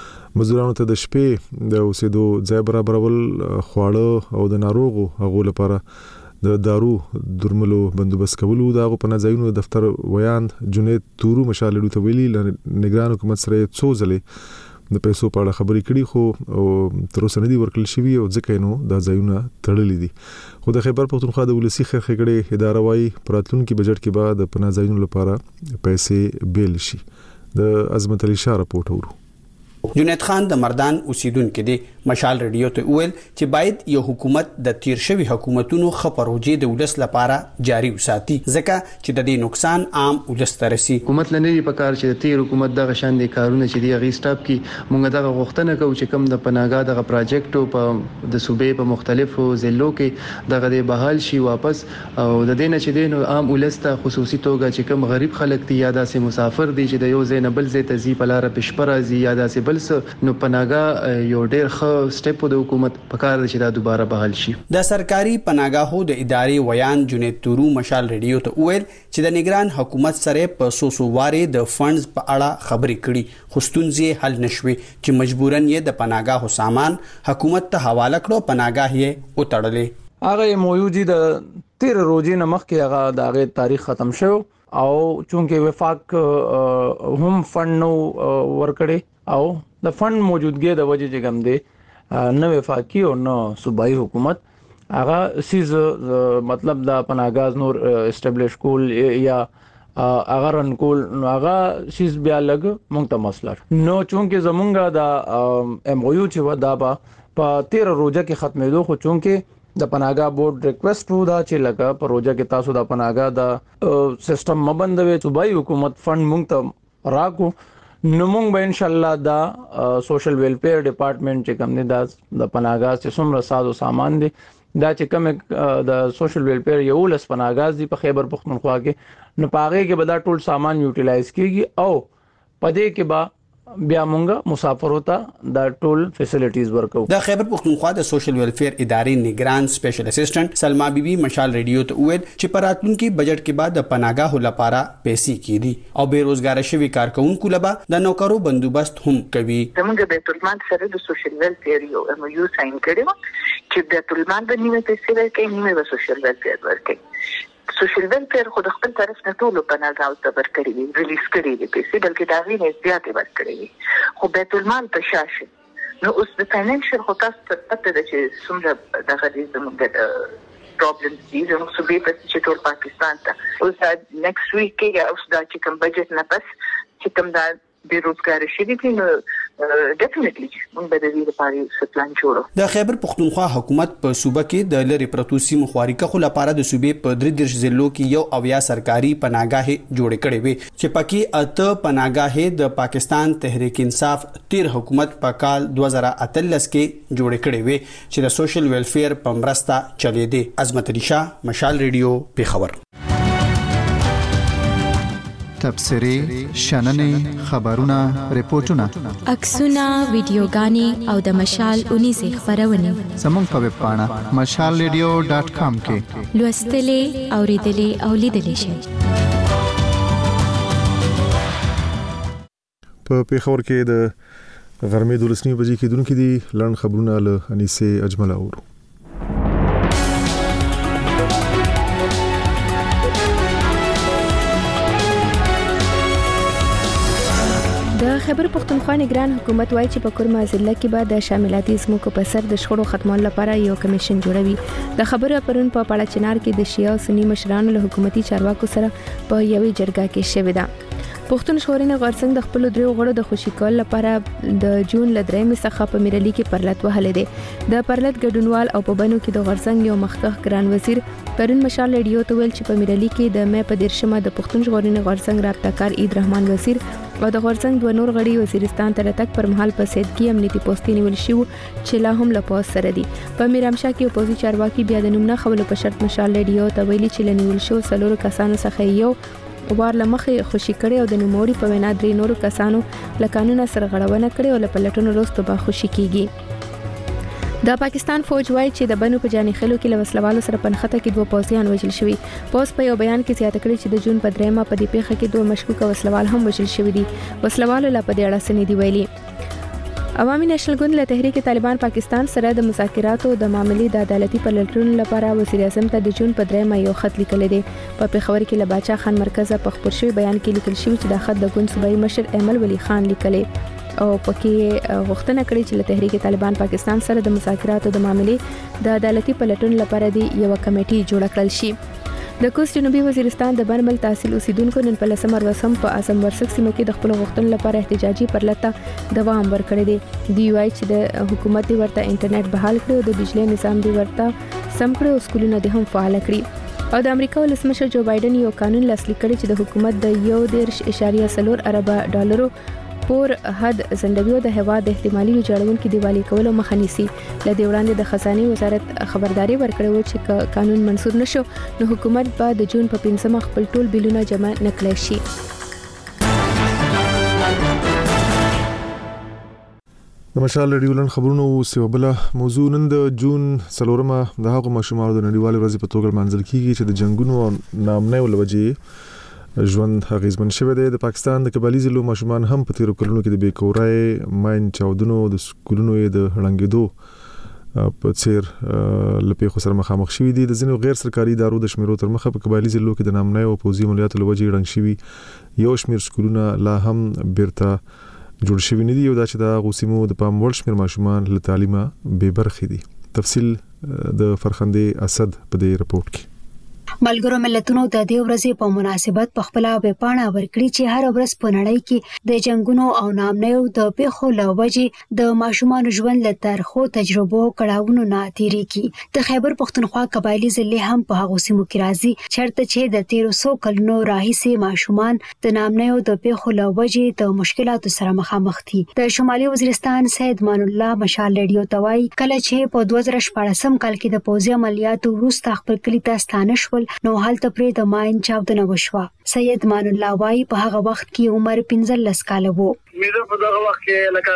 ته د شپې د اوسېدو ځای برابرول، خواړه او د ناروغو هغو لپاره د دارو درملو بندوبست کولو. د هغو پناهځایونو دفتر ویاند جنید تورو مشال رادیو ته ویلي نگران حکومت سره څو ځلې د پیسو په اړه خبرې کړي خو تر اوسه نه دي ورکړل شوي او ځکه نو دا ځایونه تړلي دي. خو د خیبر پختونخوا د ولسی خېګړې اداره وايي پراتلونکو بجټ کې به د پناه ځایونو لپاره پیسې بیل شي. د عظمت علي شاه راپورټ ورو. جنید خان د مردان اوسیدونکو دی مشال رادیو ته ویل چې باید یو حکومت د تیر شوی حکومتونو خبروجي د ولس لپاره جاری وساتي ځکه چې د دې نقصان عام ولس ته رسي. حکومت لنی په کار چې د تیر حکومت دغه شان دي کارونه چې دی غي سټاپ کی مونږ دغه غوښتنه کوو چې کم د پناهګاه دغه پروجیکټو په د صوبې په مختلفو ضلعو کې دغه د بحال شي واپس او د دې نه چې د عام ولس ته خصوصي توګه چې کم غریب خلک دي یا داسې مسافر دي چې د یو ځای نه بل ځای ته ځي په لار پښپرازي یا داسې بل نو پناهګاه یو ډېر ښه سټپ د حکومت په کار دی چې دا دوباره بحال شي. د سرکاري پناهګاهو د ادارې ویان جنید تورو مشال رادیو ته ویل چې د نگران حکومت سره په سوسوواري د فندز په اړه خبرې کړي خو ستونزې حل نشوي چې مجبورن یې د پناهګاهو سامان حکومت ته حواله کړو، پناهګاه یې وتړلې. هغه موجودي د 13 ورځې نه مخکې هغه د هغه تاریخ ختم شو او چونکه وفاق هم فند نو ورکړي او د فند موجودګي د وجې چې کوم دی نو وفاقي او نو صوبایي حکومت هغه سیز مطلب د پناهګاه نور اسټابلیش کول یا اگر انکول هغه سیز بیا لګ مونږ ته مسله نو چونکه زمونږه د ام او یو چې ودا په 13 ورځې کې ختمېدو خو چونکه د پناهګاه بورډ ریکوست وو دا چې لګه پروژه کې تاسو د پناهګاه د سیستم مبندوي صوبایي حکومت فند مونږ ته راکو نو مونږ به ان شاء الله دا سوشل ویلفیر ډپارټمنټ چې کوم نه د پناهګاه چې څومره ساز او سامان دي دا چې کوم د سوشل ویلفیر یو لس پناهګاه دي په خیبر پختونخوا کې نو پاغه کې به دا ټول سامان یوټیلایز کیږي او پدې کې به بیا مونږه مسافر ہوتا دا ټول فیسیلیټیز ورکو. د خیبر پختونخوا د سوشل ویلفیر ادارې نگران سپیشل اسسټنټ سلما بیبي مشال رادیو ته ویل چې پراتونکو بجټ کې بعد د پناهګاهو لپاره پیسې کیدي او بیروزګار شوی کارکونکو لپاره د نوکرو بندوبست هم کوي. زموږ بیت المال سره د سوشل ویلفیر یو ام یو ساين کړو چې بیت المال د نیمه پیسې ورکړي نیمه د سوشل ویلفیر ورکړي. سوشل ویلفیر خو د خپل طرف نه ټول پناهګاو ته ورکړي دي ریلیز کړي دي پیسې بلکې دا غي نه زیاتې ورکړي دي خو بیت المال په شاشه نو اوس د فاینانشل خو تاسو ته پته ده چې څومره د غریب زموږ پرابلمز دي زموږ صوبې په چې ټول پاکستان ته اوس دا نیکسټ ویک کې اوس دا چې کوم بجټ نه پس چې کوم دا بیروزګار شي دي نو ډیفینټلی موږ به د دې لپاره پلان جوړو. د خیبر پختونخوا حکومت په صوبه کې د لری پروتو سیمو خواريکه خو لپاره د صوبې په 3 ضلعو کې یو اویا سرکاري پناهګاه جوړ کړي وي چې پکې 8 پناهګاه د پاکستان تحریک انصاف تیر حکومت په کال 2013 کې جوړ کړي وي چې د سوشل ویلفیر په مرسته چلي دي. عظمت علي شاه مشال رادیو پیښور. تبصرې شننې خبرونه ریپورتونه عکسونه ویډیوګانې او د مشال 19 خبرونه زموږ په ویب پاڼه mashalradio.com کې لوستلې اوریدلې او لیدلې شئ. په پیښور کې د غرمې 12 بجې کې دونکو دي لاند خبرونه له انیسه اجمل اورو. د د خیبر پښتونخوا نگران حکومت وایي چې په کورما ضلع کې به د شاملاتي زموږ په سر د شخړو ختمولو لپاره یو کمیشن جوړوي. د خبرو پرون په پاړه چنار کې د شیعه او سنی مشرانو له حکومتي چارواکو سره په یوې جرګه کې شوې ده. پښتون ژغورنې غورځنګ د خپل درې غړو د خوشي کول لپاره د جون ل 3 څخه په میرالي کې پرلط وهلې ده. د پرلط ګډونوال او په بنو کې د غورځنګ یو مخکښ ګران وزیر پرون مشال ریډیو ته ویل چې په میرالي کې د مې په 10مه د پښتون ژغورنې غورځنګ رابطه‌کار عید رحمان وزیر او د غورځنګ دوه نور غړي وزیرستان ته راتګ پر مهال په سیدګي امنیتي پوسټ نیول شو چې لا هم له پوس سره دي. په میرامشاه کې اپوزي چارواکي بیا د نوم نه خبرو په شرط مشال ریډیو ته ویلي چې لنیول شو څلور کسانو څخه یو وار لمخې خوشي کړي او د نوموړي په وینا درې نورو کسانو له قانون سره غړونه کړي او له پلټونو وروسته به خوشي کیږي. د پاکستان فوج وایي چې د بنو په جاني خلو کې له وسلوالو سره پنخته کې دوه پوځیان وژل شوي. پوس په یو بیان کې زیاته کړي چې د جون په 3مه په دې پیښه کې دوه مشکوک وسلوال هم وژل شوي دي. وسلوالو لا په دې اړه څه نه دی ویلي. عوامي نېشنل ګوند له تحریک طالبان پاکستان سره د مذاکراتو د معاملې د عدالتي پلټونو لپاره وزیر اعظم ته د جون په 3مه یو خط لیکلی دی. په پیښور کې له باچا خان مرکزه په خبر شوی بیان کې لیکل شوی چې د خط د ګوند صوبایي مشر ایمل ولی خان لیکلی او پکې غوښتنه کړې چې له تحریک طالبان پاکستان سره د مذاکراتو د معاملې د عدالتي پلټونو لپاره د یو کمیټه جوړه کړل شي. د کوست جنوبي وزیرستان د برمل تحصیل اوسیدونکو نن په 10 ورځم په اعظم ورسک سیمه کې د خپل غوښتنو لپاره احتجاجي پرلطه دوام ورکړی دی. دی وايي چې د حکومت دی ورته انټرنیټ بحال کړي او د بجلی نظام دی ورته سم کړي او سکولونه د هم فعال کړي. او د امریکا ولسمشر جو بایدن یو قانون لاسلیک کړی چې د حکومت د 1.4 ارب ډالرو پور حد زندوی د هوا د احتمالي ویجاړونکو دیوالي کولو مخه نیسي. له دې وړاندې د خزانه وزارت خبرداري ورکړې و چې قانون منسوخ نشو نو حکومت به د جون په 15 خپل ټول بیلونه جمع نکړي شي. د مشال ریډیو لن خبرونو سیوبله موضوع نن د جون 4مه د هغو ماشومانو د نړیوال ورځ په توګه منځل کیږي چې د جنگونو او نامنۍ ولوجې ژوند غیزمن شوی دی. د پاکستان د قبایلی ضلعو ماشومان هم په تیرو کلونو کې د بیکورای ماین چاودنو د سکولونو د هړنګېدو په څیر لپاره سره مخامخ شوي دي. د ځینو غیر سرکاري ادارو د شمیرو تر مخه په قبایلی ضلعو کې د نامنۍ او پوځي عملیاتو لوجې رنګ شوي یو شمیر سکولونه لا هم بیرته جوړ شوي نه دي او دا چې د غوسیمو د پام وړ شمیر ماشومان له تعلیمه بې برخې دي. تفصیل د فرخندې اسد په دې رپورت کې. ملګرو ملتونو د دې ورځې په مناسبت په خپل ویبپاڼه ورکړي چې هر ورځ په نړۍ کې د جنگونو او نامنیو د پیښو لوجې د ماشومان ژوند له ترخو تجربو کړهونو نه تیریږي. د خیبر پښتونخوا قبایلی ضلع هم په هغه سیمو کې راځي چرته چې د 1300 کلونو راهیسې ماشومان د نامنیو د پیښو لوجې د مشکلاتو سره مخامخ دي. د شمالي وزیرستان سید مان الله مشال ریډیو توای کله چې په 2014 کال کې د پوځي عملیاتو وروسته خپل کلی ته ستانه شول نو هلته پرې د ماین چاودنه وشوه. سید مان الله وای په هغه وخت کې عمر 15 کاله وو. مې په دغه وخت کې لکه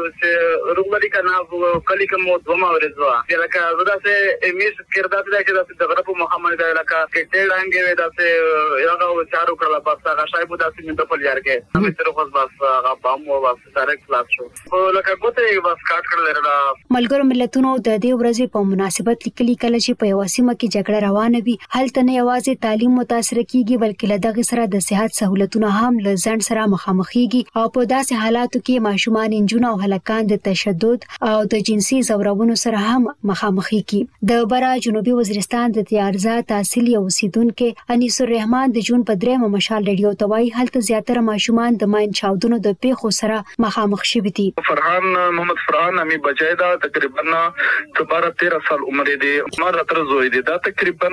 چې روغبلي کنه کلی کوم دوما ورځوا چې لکه زدا سه امیز کردات دا چې د غرب محمد دا لکه کې ډانګې دا سه یو چارو کړل بس هغه شای په داسې منته په یار کې همې تر خو بس هغه بام و بس ډایرکټ فلاش شو لکه کوته بس کاټ کړل را. ملګرو ملتونو د دې ورځې په مناسبت لیکلي کله چې په وسیمه کې جګړه روانه وي هلته نه یوازې تعلیم متاثر کیږي بلکې له دغه سره د صحت سہولتونه هم له ځان سره مخامخېږي او په داسې حالاتو کې ماشومان انجونو او هلکان د تشدد او د جنسي زورونو سره هم مخامخېږي. د برا جنوبي وزیرستان د تیارزا تحصیل یو اوسیدونکو انیس الرحمن د جون په 3 مشال ریډیو توای هلته زیاتره ماشومان د ماین چاودنو د پیښو سره مخامخ شوي دي. فرحان محمد فرحان امي بچایدا تقریبا 12-13 سال عمر دی. ما تر زوی دی دا تقریبا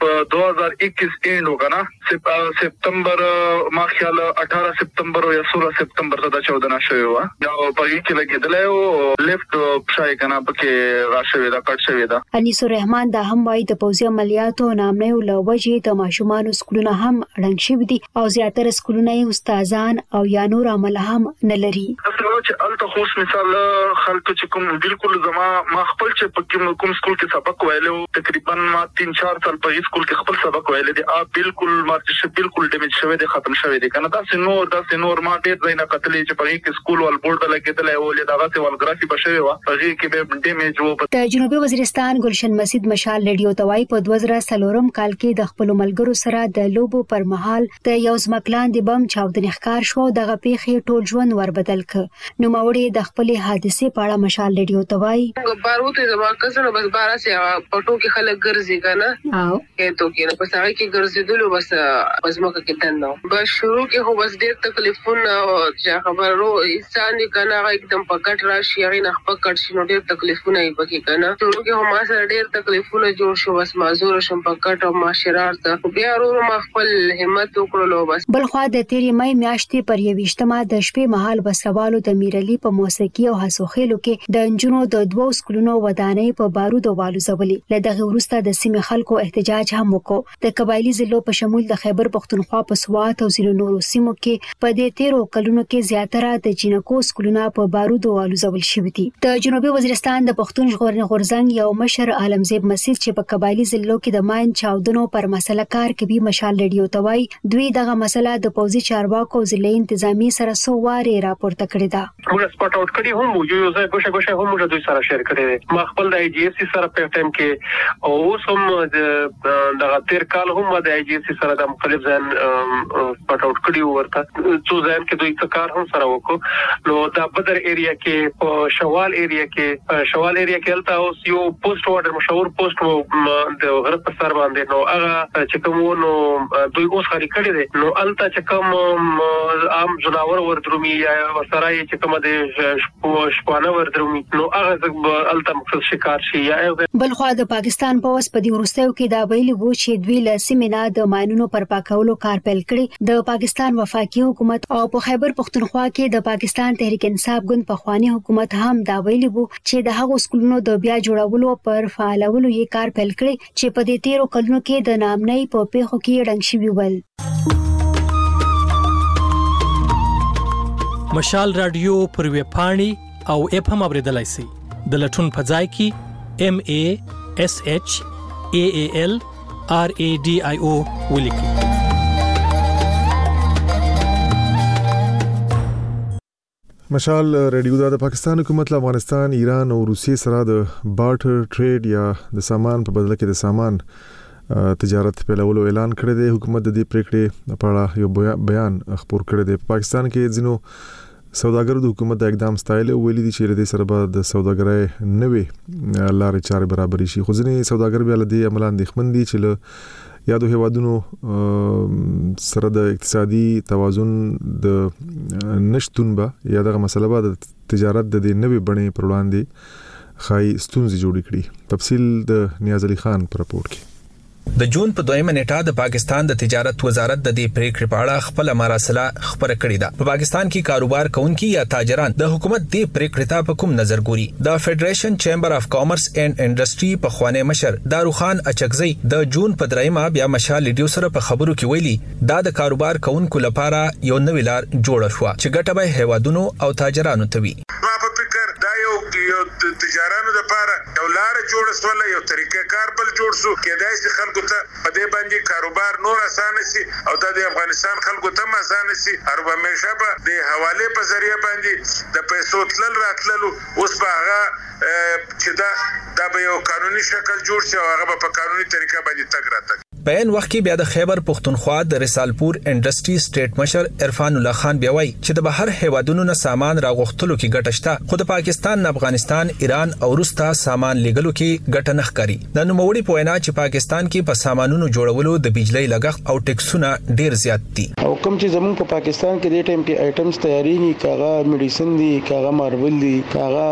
2021 اینڈ ہوگا نا سپتمبر ما خیال 18 سپتمبر یا 16 سپتمبر ته چودنه شوی و دا په کې لګیدل او لیفټ شای کنه پکې راشوي دا کټ شوی دا. انیس الرحمن دا هم وایي د پوځي عملیاتو نامنیو لوجې د ماشومان سکولونه هم رنګ شوي دي او زیاتره سکولونه استادان او یا نور عمل هم نه لري. داسې و چې الته خوش مثال خلک چې کوم بالکل زما ما خپل چې په کوم سکول کې سبق ویلو تقریبا ما 3-4 سال په سکول کې خپل سبق ویل دي بالکل مارچ بالکل ډیمیج شوی دی ختم شوی دی کنه داسې نور ما ډېر ځای نه کتلې چې په کې سکول ول بورډ لګیدل او له دغه څه ولګرافي بشوي و هغه کې به ډیمیج و. د جنوبي وزیرستان گلشن مسجد مشال ریډیو توای په 2003 کال کې د خپل ملګرو سره د لوبو پر مهال د یو ځمکلان د بم چاودنې ښکار شو. دغه پیښې ټول ژوند وربدل ک. نو موري د خپل حادثه په اړه مشال ریډیو توای باروت زما کسنه بس بارا سي پټو کې خلک ګرځي کنه او کېته کې نو پس هغه کې ګرځیدلو بس مکه کې تنو بس شروع کې هو بس ډېر تکلیفونه چې خبرو انسان کنه هغه एकदम پکټ راشي هغه نه پکټ شنو ډېر تکلیفونه یې پکې کنه شروع کې هم ما سره ډېر تکلیفونه جوړ شو بس معذور شم پکټ او معاشرات ته بیا ورو ما خپل همت وکړلو. بس بل خو د تیرې مې میاشتې پر 28 د شپې مهال بسوالو د میرلی په موسیقي او حسوخېلو کې د انجونو د دوو سکولونو ودانۍ په بارودو والو زولې له دغه وروسته د سیمې خلکو احتجاج هم وکړ. د قبایلی ضلعو په شمول د خیبر پختونخوا په سوات او ځینو نورو سیمو کې په دې 13 کلونو کې زیاتره د جنکو سکولونه په بارودو والو زول شوي دي. د جنوبي وزیرستان د پښتون ژغورنې غورځنګ یو مشر عالمزیب مسیح چې په قبایلی ضلعو کې د ماین چاودنو پر مسله کار کوي مشال ریډیو توای دوی دغه مسله د پوزي چارواکو ضلعي انتظامی سره سو واره راپورته کړې ده. موږ سپاټ اوټ کړی هم یو ځای ګوشه هم موږ دوی سره شیر کړی ما خپل د ای جی اس سره په ټایم کې او اوس هم دغه تیر کال هم د ای جی اس سره د مختلف ځان سپاټ اوټ کړی ورته څو ځان کې دوی کار هم سره وکړو. نو د بدر ایریا کې په شوال ایریا کې الته اوس یو پوسټ وارډر مشهور پوسټ د غرب په سر باندې نو هغه چې کوم نو دوی اوس خاري کړی دي نو الته چې کوم عام جناور وردرومي یا وسره چې کوم د شپانه وردرومي نو هغه الته مقصد شکار شي یا بل خو د پاکستان په وس په دی ورستیو کې دا ویلي وو چې دوی له سیمه د ماینونو پر پاکولو کار پیل کړی. د پاکستان وفاقي حکومت او په خیبر پختونخوا کې د پاکستان تحریک انصاف ګوند په خواني حکومت هم دا ویلي وو چې د هغو سکولونو د بیا جوړولو پر فعالولو یې کار پیل کړی چې په دې 13 کلونو کې د نامنۍ په پیښو کې ډنګ شوی ول. مشال رادیو پر ویب پاڼې او اپ هم اوریدلای شئ. د لټون په ځای کې MASHALRADIO ولیکئ. مشال ریډیو د پاکستان حکومت له افغانستان، ایران او روسیې سره د بارټر ټریډ یا د سامان په بدله کې د سامان تجارت پیلولو اعلان کړی دی. حکومت د دې پریکړې په اړه یو بیان خپور کړی دی. په پاکستان کې ځینو سوداګرو د حکومت د اقدام ستایل ویلي دي چې د سره به د سوداګرۍ نوې لارې چارې برابر شي. خو ځینې سوداګر بیا له دې عملاً اندېښمن دي چې له یادو هیوادونو سره د اقتصادي توازن د نشټون به یا دغه مسله به د تجارت د نوې بڼې پر وړاندې خای ستونزې جوړې کړي. تفصیل د نیاز علي خان پر راپور کې. د جون په 2 نیټه د پاکستان د تجارت وزارت د دې پریکړې په اړه خپل مراسله خبره کړې ده. په پاکستان کې کاروبار کوونکي یا تاجران د حکومت د پریکړې ته په کوم نظر ګوري؟ د فدریشن چیمبر اف کامرس اینڈ انډستری په خوانې مشر داروخان اچکزی د جون په 3 بیا مشال ریډیو سره په خبرو کې ویلي دا د کاروبار کوونکو لپاره یو نوې لار جوړه شو چې ګټه به هیوادونو او تاجرانو ته وي. یو تجارانو لپاره یو لار جوړ سول، یو طریقې کار بل جوړ سو کېدای شي خلکو ته په دې باندې کاروبار نور آسان شي او د افغانستان خلکو ته آسان شي. هر همیشه به د حواله په ذریعہ باندې د پیسو تلل راتللو اوس به هغه چې دا به یو قانوني شکل جوړ شي او هغه په قانوني طریقه باندې تګ راتګ. په ان وخت کې بیا د خیبر پختونخوا د رسالپور انډستری سټیټ مشر عرفان الله خان بیا وایي چې د بهر هیوادونو نه سامان راغښتلو کې ګټه شته، خو د پاکستان، افغانستان، ایران او روستا سامان لیږلو کې ګټه نه ښکاري. د نوموړي په وینا چې پاکستان کې په سامانونو جوړولو د بجلی لګښت او ټیکسونه ډیر زیات دي. او کوم چې زموږ په پاکستان کې د ټیم کې آیټمز تیاریږي، کاغه میډیسن دي، کاغه ماربل دي، کاغه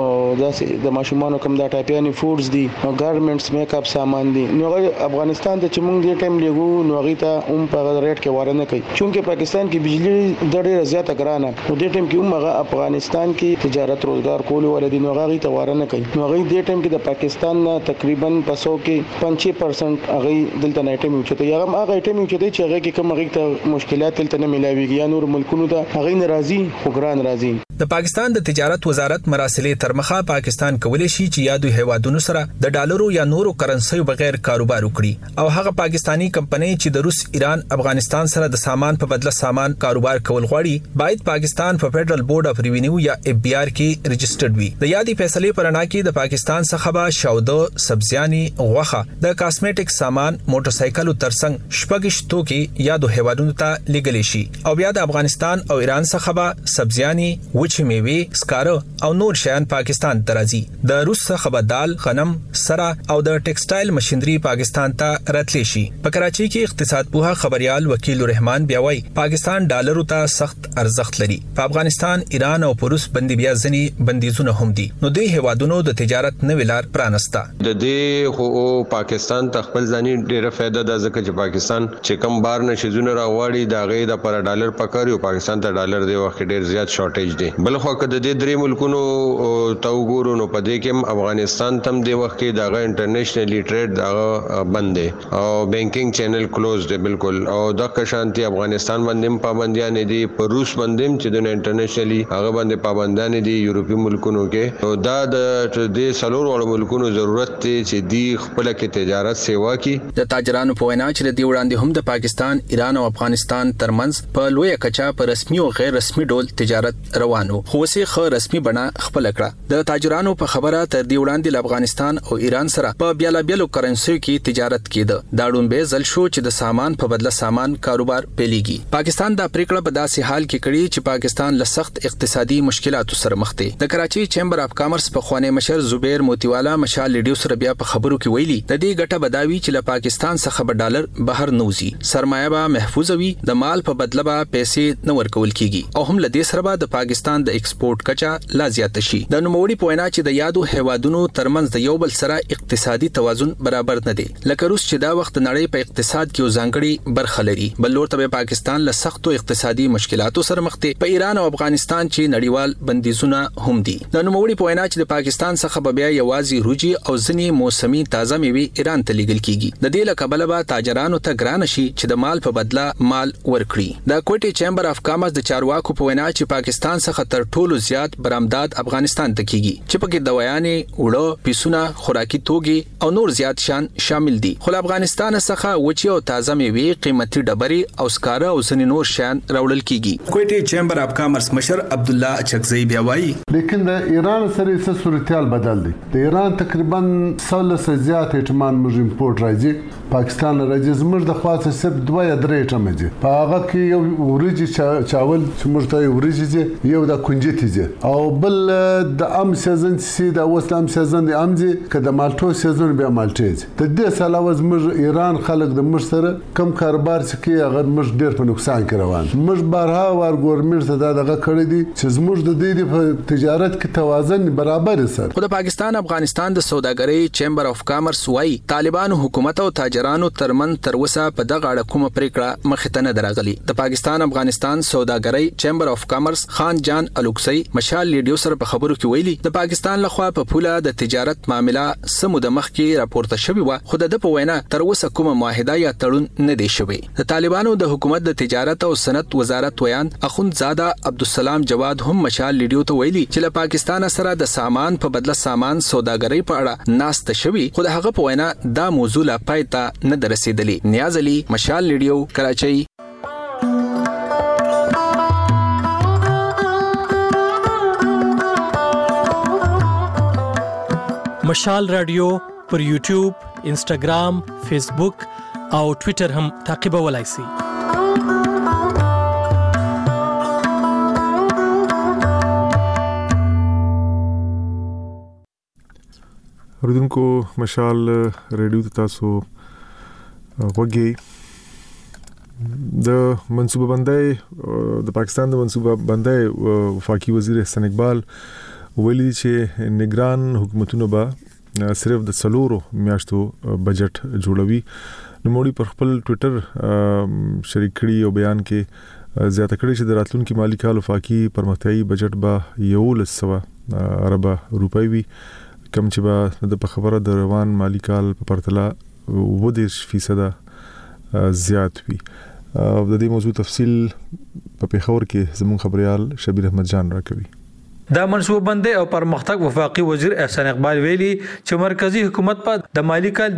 داسې د ماشومانو کوم د ټاپیانی فودز دي، او ګارمنټس میک اپ سامان دي. نو افغانستان ته چې موږ دې ټایم لګو نو هغه ته هم په ریټ کې واره نه کوي چونکه پاکستان کې بجلی ډېره زیاته ګرانه او دې ټایم کې هم هغه افغانستان کې تجارت روزګار کول ولدي نو هغه ته واره نه کوي نو هغه دې ټایم کې د پاکستان تقریبا 500 کې 5% هغه دلته نایټم چته هغه ایټم چته چې هغه کې کوم هغه ته مشکلات دلته نه ملاويږي یا نور ملکونو ته هغه ناراضي خو ګران راځي د پاکستان د تجارت وزارت مراسلې ترمخه پاکستان کولی شي چې یادو هیوادونو سره د ډالرو یا نورو کرنسیو بغیر کاروبار وکړي او هغه پاکستانی کمپنۍ چې د روس ایران افغانستان سره د سامان په بدله سامان کاروبار کول غواړي باید پاکستان په فدرل بورډ اف ریوینیو یا اف بی آر کې رجسټرډ وي د یادي فیصلې پر اړه کې د پاکستان څخه به شاوده سبزیاني غوخه د کاسمیټک سامان موټرسایکل ترڅنګ شپږشتو کې یادو هیوادونو ته لګل شي او بیا د افغانستان او ایران څخه به سبزیاني وچ میوه سکاره او نور شیان پاکستان ته راځي د روس څخه به دال غنم سره او د ټیکسټایل ماشينري پاکستان ته راتلی شي په کراچي کې اقتصاد پوها خبريال وکیل رحمان بیاوي پاکستان ډالرو ته سخت ارزښت لري په افغانستان ایران او روس بندي بیا ځنی بندیزونه هم دي نو د هیوادونو د تجارت نویلار پرانستا د دې خو پاکستان ته خپل ځاني ډیره فائدہ ده ځکه چې پاکستان چې کم بار نشزونه راوړي دا غي د پر ډالر پکاري او پاکستان ته ډالر دی وخت ډیر زیات شارټیج دی بل خو کده د درې ملکونو ته وګورو نو په دې کې افغانستان تم دی وخت کې دا انټرنیشنلی ټریډ دا بند دی او بانکینګ چینل کلوز دی بالکل او د کشانتي افغانستان باندې پابندیاں دي په روس باندې چې د انټرنیشنلی هغه باندې پابندیاں دي یورپی ملکونو کې او دا د سلور وړ ملکونو ضرورت دی چې دی خپل کې تجارت سیوا کی د تاجرانو په وینا چې د وړاندې هم د پاکستان ایران او افغانستان ترمنځ په لوی کچا په رسمي او غیر رسمي ډول تجارت روانو خو سه خو رسمي بنا خپل کړه د تاجرانو په خبره تر دې وړاندې د افغانستان او ایران سره په بیلابیلو کرنسیو کې تجارت کېده دا ډومبه ځل شو چې د سامان په بدله سامان کاروبار پیلېږي پاکستان دا پریکړه په داسې حال کې کړې چې پاکستان له سخت اقتصادي مشکلاتو سره مخ دی د کراچي چیمبر اف کامرس په خوانې مشر زبیر موتیوالا مشال لیډیو سره بیا په خبرو کې ویلي د دې ګټه بداوي چې له پاکستان څخه به ډالر بهر نوزي سرمایه به محفوظ وي د مال په بدله به پیسې نه ورکول کیږي او هم له دې سره به د پاکستان د ایکسپورټ کچا لا زیات شي د نوموړي په وینا چې د یادو هیوادونو ترمنځ د یو بل سره اقتصادي توازن برابر نه دی لکه روس چې دا وخت نړۍ په اقتصاد کې ځانګړي برخه لري بل لور ته پاکستان له سختو اقتصادي مشکلاتو سره مخ دی په ایران او افغانستان چې نړیوال بندیزونه هم دي د نوموړي په وینا چې د پاکستان څخه بیا یوازې روجي او ځنی موسمي تازه میوه ایران ته لیږل کیږي د دې لکه به تاجرانو ته ګران شي چې د مال په بدله مال ورکړي د کوټي چیمبر اف کامرس د چارواکو په وینا چې پاکستان څخه تر ټولو زیات برآمدات افغانستان ته کیږي چې پکې دوايانې وړو پیسونه خوراکي توکي او نور زیات شان شامل دي خو افغانستان څخه وچی او تازه میوه قیمتي ډبري او سکاره او ځنی نور شان راوړل کیږي کوټي چیمبر اف کامرس مشر عبد الله چکزی بیا وایي لیکن د ایران سره څه صورتحال بدل دي د ایران تقریبا 100 زیات اټمان موږ امپورټ راځي پاکستان راځي زموږ د خاصه صرف 2 یا 3 اټم دي په هغه کې یو وريجي چاول چې موږ ته وريجي دي یو د کنجتي دي او بل د ام سیزن سي د وسلام سیزن د امزي کده مالټو سیزن بیا مالټیز د دې سلاوه زموږ ایران خلک د موږ سره کم کاروبار سکی هغه موږ ډېر په نقصان کې روان موږ بارها ور ګورنمنت ته دغه کړی دي چې زموږ د دې په تجارت کې توازن برابر سره خو د پاکستان افغانستان د سوداګرۍ چیمبر اف کامرس وايي طالبانو حکومت او تاجرانو ترمن تر وسه په دغه اړه کومه پریکړه مخ ته نه درغلي د پاکستان افغانستان سوداګرۍ چیمبر اف کامرس خان جان الوکسي مشال لیډیو سره په خبرو کې ویلي د پاکستان لخوا په پوله د تجارت معاملې سمو د مخ کې راپورته شوی و خو د په وینا تر وسه کومه معاهده یا تړون نه دی شوی د طالبانو د حکومت د تجارت او صنعت وزارت ویان اخوندزاده عبدالسلام جواد هم مشال لیډیو ته ویلي چې له پاکستان سره د سامان په بدله سامان سوداګرۍ په اړه ناست شوی خو د هغه په وینا دا موضوع لا پایته نه رسیدلی نیاز علي مشال لیډیو کراچۍ مشال رادیو پر یوټیوب، انسټاګرام، فیسبوک او ټوئیټر هم تعقیبولای شئ. اوریدونکو مشال ریډیو ته تاسو وګورئ. د منصوبه بندۍ د پاکستان د منصوبه بندۍ وفاقي وزیر احسان اقبال ویلي چې نگران حکومتونو به صرف د څلورو میاشتو بجټ جوړوي. نوموړي پر خپل ټوئیټر شریک کړي او بیان کې زیاته کړي چې د راتلونکي مالی کال وفاقي پرمختیایي بجټ به 1100 ارب روپۍ وي، کوم چې به د خبره د روان مالی کال په پرتله 20% زیات وي. د دې موضوع تفصیل په پیښور کې زموږ خبريال شبیر احمد جان راکوي. دا منصوبه بندي او پرمختګ وفاقي وزیر احسان اقبال ویلي چې مرکزی حکومت په د مالی کال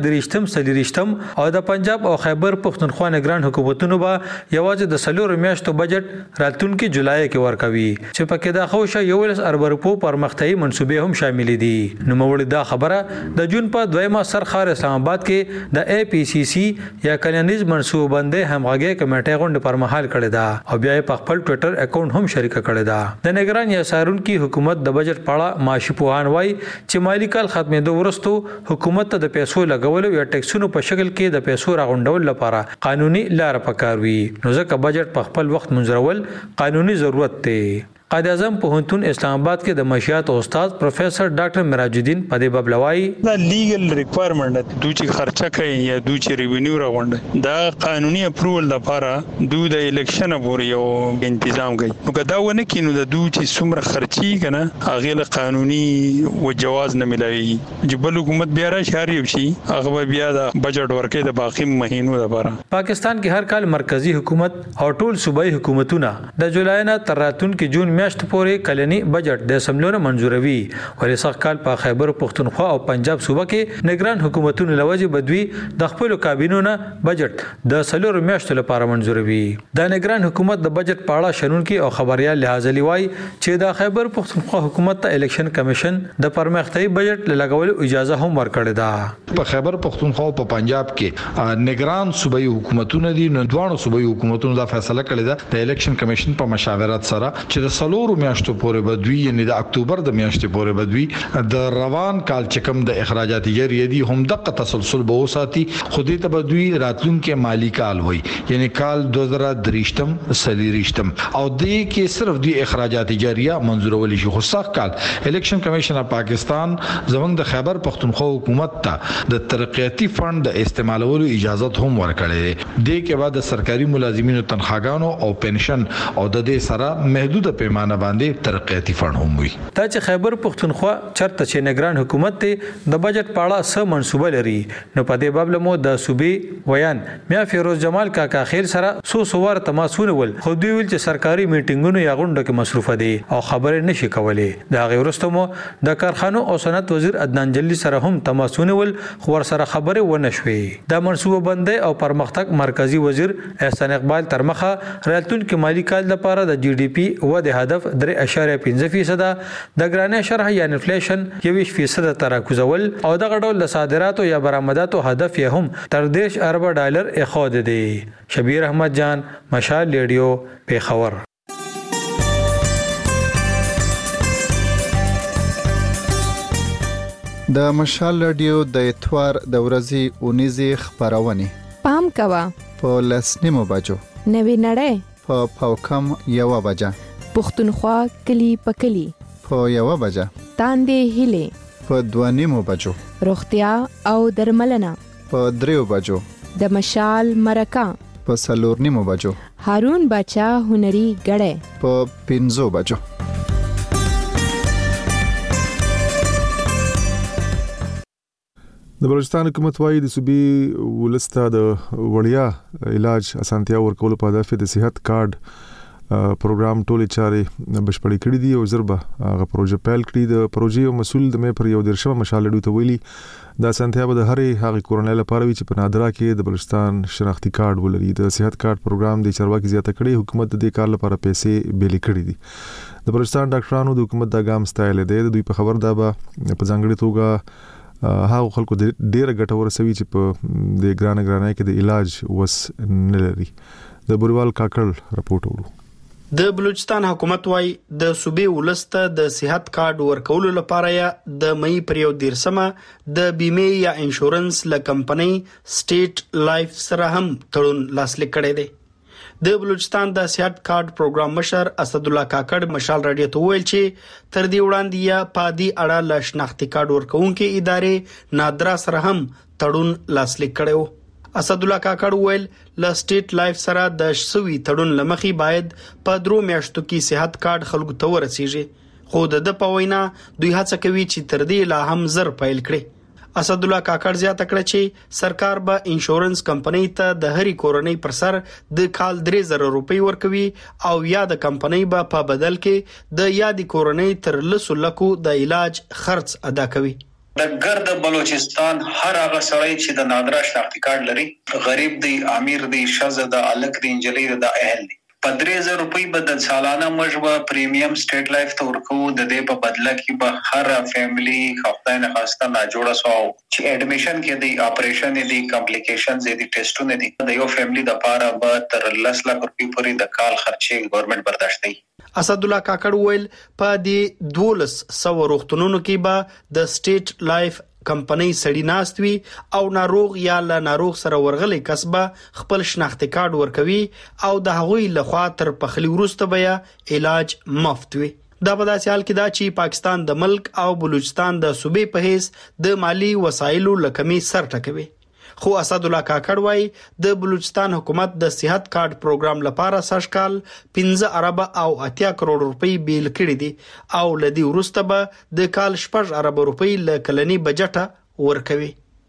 2023 او د پنجاب او خیبر پختونخوا نگران حکومتونو به یوازې د سلور میاشتو بجټ راتلونکي جولای کې ورکوي چې پکې د خوښه 11 ارب روپو پرمختیایي منصوبې هم شامل دي. نو موږ دا خبره د جون په 2 سرخار اسلام آباد کې د APCC یا کلینیز منصوبه بندي همغږي کمیټه غونډه پر مهال کړې ده او بیا په خپل ټوئیټر اکاونټ هم شریک کړی ده. د نگران یا کی حکومت د بجټ پاړه معاشي پوهان وای چې مالی کال ختمېدو ورستو حکومت ته د پیسو لګول یا ټیکسونو په شکل کې د پیسو راغونډول لپاره قانوني لار پکار وي، نو ځکه بجټ په خپل وخت منځرول قانوني ضرورت دی. قائد اعظم پوهنتون اسلام آباد کې د معاشيات استاد پروفیسر ډاکټر مراج الدین پدې ببلوای دا لیګل ریکوایرمنټ دوی چې خرچه کوي یا دوی چې ریونیو راغونډي دا قانوني اپروول لپاره دوی د الیکشن پورې یو تنظیم کوي. نو کدا ونه کینو د دوی چې څومره خرچي کنه هغه له قانوني او جواز نه ملایي چې بل حکومت بیا را شاري شي هغه بیا د بجټ ورکې د باقی مهینو لپاره. پاکستان کې هر کال مرکزی حکومت او ټول صوبایي حکومتونه د جولای نه تر راتلونکي جون میاشت پورې کلنی بجټ د سملونه منزوروي، ولې سخت کال په خیبر پختونخوا او پنجاب صوبه کې نگران حکومتونو لوجه بدوي د خپل کابینونو بجټ د سلور میاشتو لپاره منزوروي. د نگران حکومت د بجټ پاړه شنونکي او خبريال لحاظ لوي چې د خیبر پختونخوا حکومت ته الیکشن کمیشن د پرمختیایي بجټ لګولو اجازه هم ورکړه ده. په خیبر پختونخوا او په پنجاب کې نگران صوبایي حکومتونه دي، نو دوه صوبایي حکومتونو دا فیصله کړې ده د الیکشن کمیشن په مشاورت سره چې د سلور میاشتو پورې بدوي، یعنی د اکتوبر د میاشتې پورې بدوي د روان کال چکم د اخراجات جاری دي هم دغه تسلسل به وساتي. خو دې ته بدوي راتلونکي مالی کال وای، یعنی کال 2023 سلیریشتم او دې کې صرف د اخراجات جاریه منزورول شي. خو سخت کال الیکشن کمیشن اف پاکستان زمونږ د خیبر پختونخوا حکومت ته د ترقیاتی فند د استعمالولو اجازه هم ورکړې. دې کې بعد د سرکاري ملازمینو تنخواګانو او پنشن او د دې سره محدوده پیمانه باندې ترقیاتی فند هم وي. دا چې خیبر پختونخوا چرته چې نگران حکومت ته د بجټ پاړه سم منصوبه لري، نو په دې باب مو د صوبې ویان میا فیروز جمال کاکا خیل سره سوار تماسونه ول خو دوی ول چې سرکاري میټینګونو یا غونډو کې مصروفه دي او خبرې نشي کولای. دا غیر ورستمو د کارخانو او صنعت وزیر عدنان جلی سره هم تماسونه ول خو ور سره خبرې ونه شوي. دا منصوبه بندي او پرمختګ مرکزی وزیر احسان اقبال ترمخه راتلونکي مالی کال لپاره د GDP وده هدف 3.5% د ګرانه شرح یا انفلیشن 20% تراکوزول او د غډول د صادراتو یا برآمداتو هدف یې هم تر 10 ارب ډالر اخود دي. شبیر احمد جان، مشال ریډیو، پیښور. د مشال ریډیو د اتوار د ورځې اونیزي خبرونه پام کوا په لسنیمو بجو نوی نړۍ په پاوکم 1 بجه پختونخوا کلی پکلی په 1 بجه تاندې هله په 2 بجو روغتیا او درملنه په 3 بجو د مشال مرکه په 4 بجو هارون بچا هنري غړې په 5 بجو. د بلوچستان حکومت وايي د صوبې ولسته د وړیا علاج اسانتیا ورکول په هدف د صحت کارت پروګرام ټولې چارې بشپړې کړې دي او زربه هغه پروژه پیل کړې. د پروژې مسول د مې پر یو درشمه مشالډو ته ویلي دا اسانتیا به د هرې هغه کورنۍ لپاره وي چې په نادرا کې د بلوچستان شناختی کارت ولري. د صحت کارت پروګرام د چارواکي زیاته کړې، حکومت د دې کار لپاره پیسې بیلې کړې دي. د بلوچستان ډاکټرانو د حکومت د ګام ستایل دي. دوی په خبر دا به په ځانګړي توګه هغه خلکو ډیره ګټه ورسوي چې په د ګرانه کې د علاج وس نه لري. د بوریوال کاکړ رپورټ ورو. د بلوچستان حکومت وايي د صوبې ولسته د صحت کارت ورکولو لپاره یا د مې پر یو دیرسمه د بیمه یا انشورنس له کمپنۍ سټیټ لایف سره هم تړون لاسلیک کړی دی. د بلوچستان د صحت کارت پروګرام مشر اسد الله کاکړ مشال رادیو ته ویل چې تر دې وړاندې یا پادي اړه له شناختی کارت ورکونکو ادارې نادرا سره هم تړون لاسلیک کړو. اسد الله کاکړ ویل ل سټیټ لایف سره د شوي تړون لمخي باید په 3 میاشتو کې صحت کارت خلکو ته ورسیږي خو د په وینا دوی هڅه کوي چې تر دې لا هم زر پیل کړي اسد الله کاکړ زیاته کړه چې سرکار به انشورنس کمپنۍ ته د هرې کورنۍ پر سر د کال 3000 روپۍ ورکوي او یا د کمپنۍ به په بدل کې د یادې کورنۍ تر 100 لکو د علاج خرڅ ادا کوي د ګرد بلوچستان هر هغه سړی چې د نادره شناختی کارت لري غریب دی امیر دی شزه د الک دی انجلی د اهل دی په 3000 روپۍ بدل سالانه مجبه پریمیم سټیټ لایف ته ورکو د دې په بدله کې به هر فیملی خپل نه خاصه نه جوړه سو چې اډمیشن کې دی اپریشن دی کمپلیکیشنز دی ټیسټونه دی د یو فیملی د پاره به تر 10 لک روپۍ پورې د کال خرچې ګورنمنت برداشت دی اسد الله کاکړ ویل په دې 1200 روغتونونو کې به د سټیټ لایف کمپنۍ سړی ناستوي او ناروغ یا له ناروغ سره ورغلې کسبه خپل شناختی کارت ورکوي او د هغوی لخوا تر پخلی ورسته بیا علاج مفت وي دا په داسې حال کې دا چې پاکستان د ملک او بلوچستان د صوبې په حیث د مالی وسایلو لکمي سر ټکوي خو اسد الله کاکړ وای د بلوچستان حکومت د صحت کارت پروګرام لپاره سشکال 15 ارب او 80 کروڑ روپۍ بیل کړي دي او لدی ورسته به د کال 6 ارب روپۍ ل کلنی بجټه ورکوي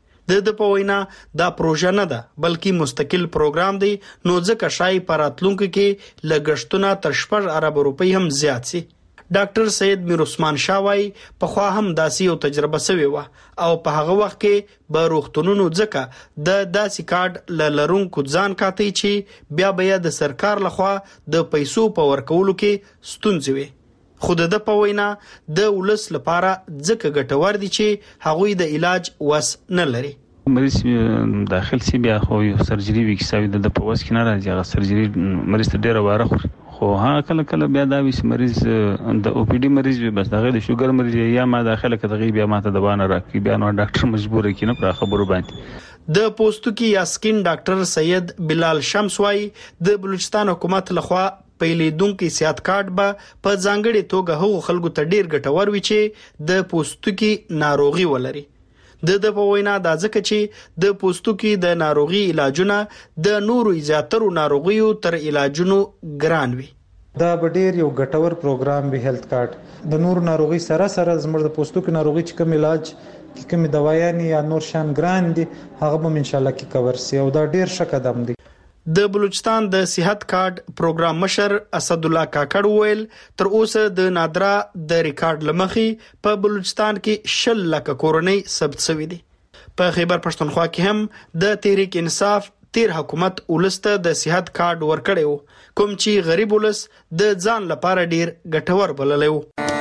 د پوینا دا پروژه نه ده بلکې مستقل پروګرام دی نو ځکه شای پراتلونکو کې لګښتونه تر 6 ارب روپۍ هم زیات سي ډاکټر سید میر عثمان شاوای په خوا هم داسې یو تجربه شوی و او په هغه وخت کې به روغتونونو ځکه د داسې کارت لرونکو ځان کاته چې بیا د سرکار لخوا د پیسو په ورکولو کې ستونزې وي خود د پوینا د ولس لپاره ځکه ګټور دي چې هغوی د علاج وس نه لري مریض داخل سی بیا خو یو سرجری وکساوي د پوس کې نه راځي هغه سرجری مریض ته ډیره واره خوري خو ها کله بیا دا ویس مریض د او پی ډی مریض بس دغه د شوګر مریض یا ما داخله کړي بیا ماته د باندې راکې بیا نو ډاکټر مجبور کینه پر خبرو باندې د پوستکی یا سکین ډاکټر سید بلال شمس وای د بلوچستان حکومت لخوا پیلیدونکو صحت کارت به په ځانګړي توګه هغو خلکو ته ډیر ګټور وي چې د پوستکی ناروغي ولري د پوینا د ځکه چې د پوستکی د ناروغي علاجونه د نورو زیاترو ناروغیو تر علاجونو ګران وي دا ډیر یو ګټور پروګرام به هیلث کارت د نورو ناروغي سره زموږ د پوستکی ناروغي چې کوم علاج کوم دوايانې یا نور شان ګران دي هغه به ان شاء الله کې کور سي او دا ډیر ښه قدم دی د بلوچستان د صحت کارت پروګرام مشر اسد الله کاکړ ویل تر اوسه د نادرا د ریکارډ لمخي په بلوچستان کې 10 لک کورنۍ ثبت شوې دي په خیبر پښتونخوا کې هم د تحریک انصاف تیر حکومت ولسته د صحت کارت ورکړیو کوم چې غریب ولس د ځان لپاره ډیر ګټور بللایو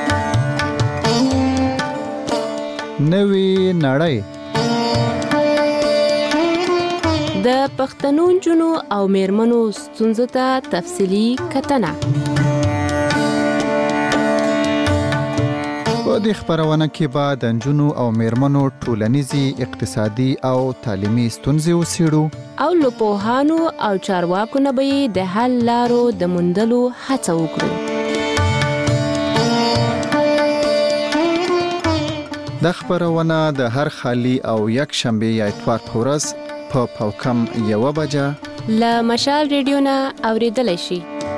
نوې نړۍ د پښتنو جنو او میرمنو ستونزو ته تفصيلي کتنه په دې خبرونه کې به د جنو او میرمنو ټولنیزي اقتصادي او تعلیمي ستونزې وسیړو او لپوهانو او چارواکو نه به د حل لارو د موندلو هڅه وکړو د خبرونه د هر خالي او یک شنبه یا اتوار په ورځ په پاوکم 1 بجه ل مشال ریډیو نه اوریدل شي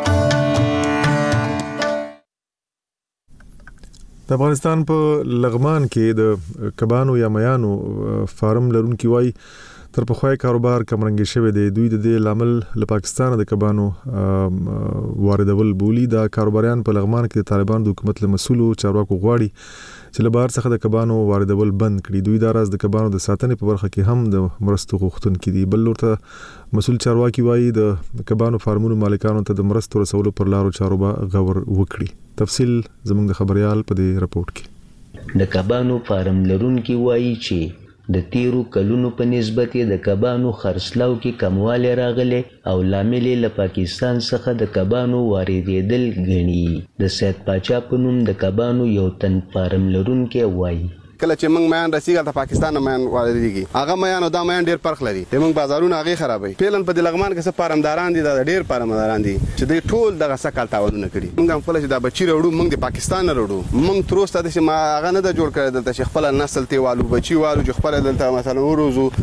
د افغانستان په لغمان کې د کبانو یا میانو فارم لرونکي وای تر پخوای کاروبار کمرنګ شوی دی دوی د لامل له پاکستان د کبانو واردول بولی دا کاروباریان په لغمان کې د طالبان د حکومت له مسولو چارواکو غواړي چې له بهر څخه د کبانو واردول بند کړي دوی دا راز د کبانو د ساتنې په برخه کې هم د مرستو غوښتونکي دي بل ورته مسول چارواکي وایي د کبانو فارمونو مالکانو ته د مرستو رسولو پر لارو چارو به غور وکړي تفصیل زموږ د خبريال په دې رپورت کې د کبانو فارم لرونکي وایي چې د تیرو کلونو په نسبت د کبانو خرڅلاو کې کموالی راغلی او لامل له پاکستان څخه د کبانو واردېدل ګڼي د سید پاچا په نوم د کبانو یو تن فارم لرونکي وایي کله چې موږ میان رسیدل د پاکستان میان واردېږي هغه میان او دا میان ډیر فرق لري موږ بازارونه هغه خرابوي پیلن په لغمان کې څه فارمداران دي دا ډیر فارمداران دي چې دوی ټول دغه سکل تاولونه کړي موږ هم خپل چې دا بچی وروړو موږ د پاکستان نه وروړو موږ تر اوسه د ما هغه نه د جوړ کړل د شیخ خپل نسل تی والو بچی والو چې خپل دلته مثلا وروزو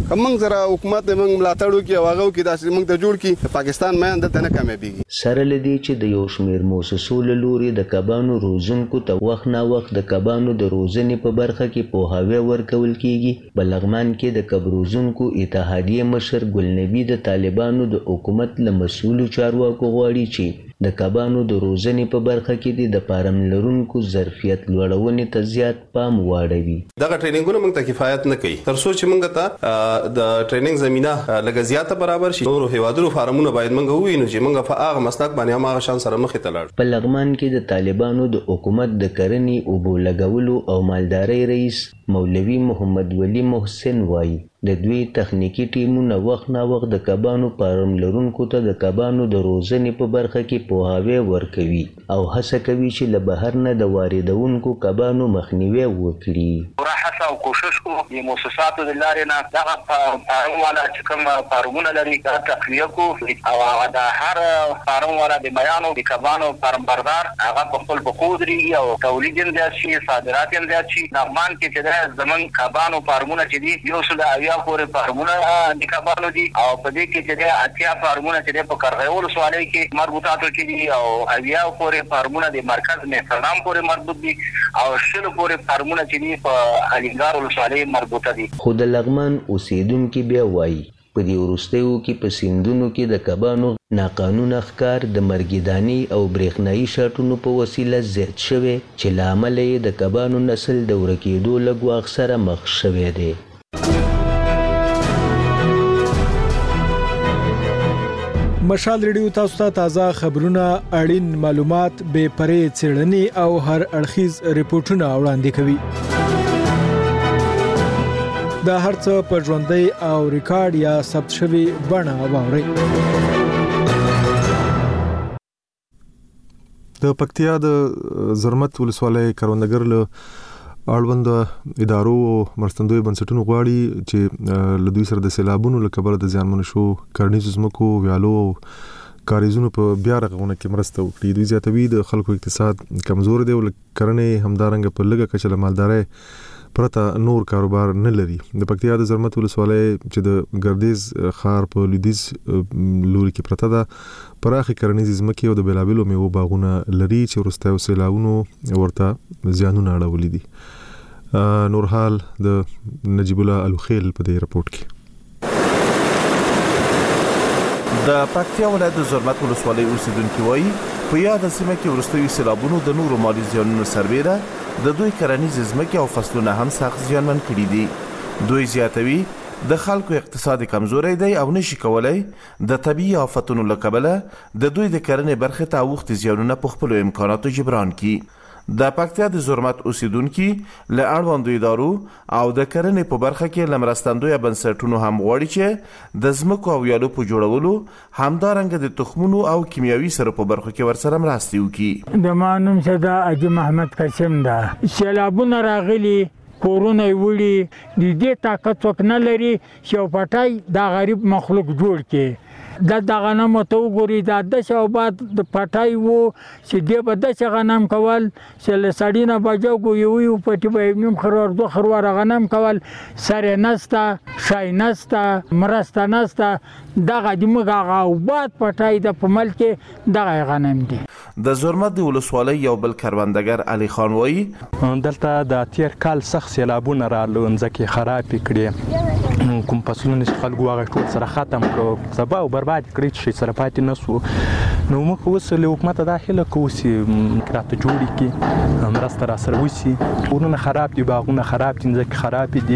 کوم زره حکومت موږ ملاتړ وکي او هغه کې داسې موږ ته جوړ کی پاکستان مې اندته نه کامیابیږي. سره لدی چې د یو شمېر مؤسسو له لوري د کبانو روزونکو ته وخت نا وخت د کبانو د روزنې په برخه کې پوهاوی ورکول کیږي. بلغمان کې د کب روزونکو اتحادیه مشر ګلنبی د طالبانو د حکومت له مسؤلو چارواکو غواړي چې د کبانو د روزنې په برخه کې د فارم لرونکو ظرفیت لوړونې ته زیات پام واړوي. دغه ټریننګونه موږ ته کفایت نه کوي تر څو چې موږ ته د ټریننګ زمينه لږ زیاته برابر شي. نور هیوادونو فارمونه باید موږ ووینو چې موږ په هغه مسلک باندې هم هغه شان سره مخې ته لاړ. په لغمان کې د طالبانو د حکومت د کرنې اوبو لګولو او مالدارۍ رئیس مولوي محمد ولی محسن وایي د دوی تخنیکی ټیمونه وخت نا وخت د کبانو فارم لرونکو ته د کبانو د روزنې په برخه کې پوهاوی ورکوي او هڅه کوي چې له بهر نه د واردونکو کبانو مخنیوي وکړي. پوره هڅه او کوشش کوو د مؤسساتو د لارې نه دغه فارم والا چې کوم فارمونه لري دا تقویه کوو او هغه د هر فارم والا د بیانو د کبانو فارم بردار هغه په خپل بقودري او تولید زیات شي صادرات زیات شي. لغمان کې چې زمون کبانو فارمونه چې دي یو څه پورې فارمونه د کبانو دي او په دې کې چې اتیا فارمونه چې په کرغیول سوالي کې مربوطاتو کې دي او اویا پورې فارمونه د مرکز مهترام پورې مربوط دي او شل پورې فارمونه چې دي په الینګار سوالي مربوطه دي. خو د لغمان اوسیدونکو بیا وایي په دې وروستیو کې په سیندونو کې د کبانو ناقانونه ښکار د مرګیداني او برېښنایي شاټونو په وسیله زیات شوی چې له امله یې د کبانو نسل د ورکېدو له ګواښ سره مخ شوی دی. مشال ریډیو تاسو ته تازه خبرونه اړین معلومات به پرې څېړنې او هر اړخیز ریپورتونه وړاندې کوي. دا هرڅه په ژوندۍ او ریکارډ یا ثبت شوی بڼه واورئ. د پکتیا د زرمت ولسوالۍ کروندګر له اړوند ادارو او مرستندوی بنسټونو غواړي چې له دوی سره د سیلابونو له کبله د زیانمنو شو کرنیزو ځمکو ویالو کاریزونو په بیا رغونه کې مرسته وکړي. دوی زیاتوي د خلکو اقتصاد کمزور دی او کرنې همدارنګه په لږه کچه له مالدارۍ پرته نور کاروبار نه لري. د پکتیا د زرمت ولسوالۍ چې د ګردیز ښار په لویدیځ لوري کې پرته ده پراخې کرنیزې ځمکې او د بېلابېلو میوو باغونه لري چې وروستیو سیلابونو ورته زیانونه اړولي دي. نورحال د نجیب الله الوخیل په دې رپورټ کې. د پکتیا ولایت د زرمت ولسوالۍ اوسیدونکي وایي په یاد سیمه کې وروستیو سیلابونو د نورو مالي زیانونو سربېره د دوی کرنیزې ځمکې او فصلونه هم سخت زیانمن کړي دي. دوی زیاتوي د خلکو اقتصادي کمزوري دی او نشي کولای د طبيعي آفتونو له کبله د دوی د کرنې برخه ته اوښتي زیانونه په خپل امکاناتو جبران کړي. د پکتیا د زرمت اوسیدونکي له اړوندو ادارو او د کرنې په برخه کې له مرستندویه بنسټونو هم غواړي چې د ځمکو او ویالو په جوړولو همدارنګه د تخمونو او کیمیاوي سرو په برخه کې ورسره مرستې وکړي. د ما نوم صدا اجي محمد قاسم ده. سیلابونه راغلي کورونه وړي د دې طاقت څوک نه لري چې یو پټای دا غریب مخلوق جوړ کړي. د غنم ته وګوري د شاو بعد د پټای وو چې دی په د غنم کول چې له سړینه بجو کو یو پټي به نیم خروار دوه خروار غنم کول سره نستا شای نستا مرستا نستا دغه د مګه او بعد پټای د پمل کې دغه غنم دي. د زرمت د ولسوالۍ یو بل کروندګر علي خان وایي دلته د تیر کال سخت سیلابونه راغلل ځکه خراب کړي کوم فصلونه چې خلکو هغه ټول سره ختم کړو سبا او برباد کړی چې سره پاتې نسو. نو موږ اوس له حکومت داخله کوو چې راته جوړي کې مرسته را سره وشي. ورونه خراب دي باغونه خراب دي ځکه خراب دي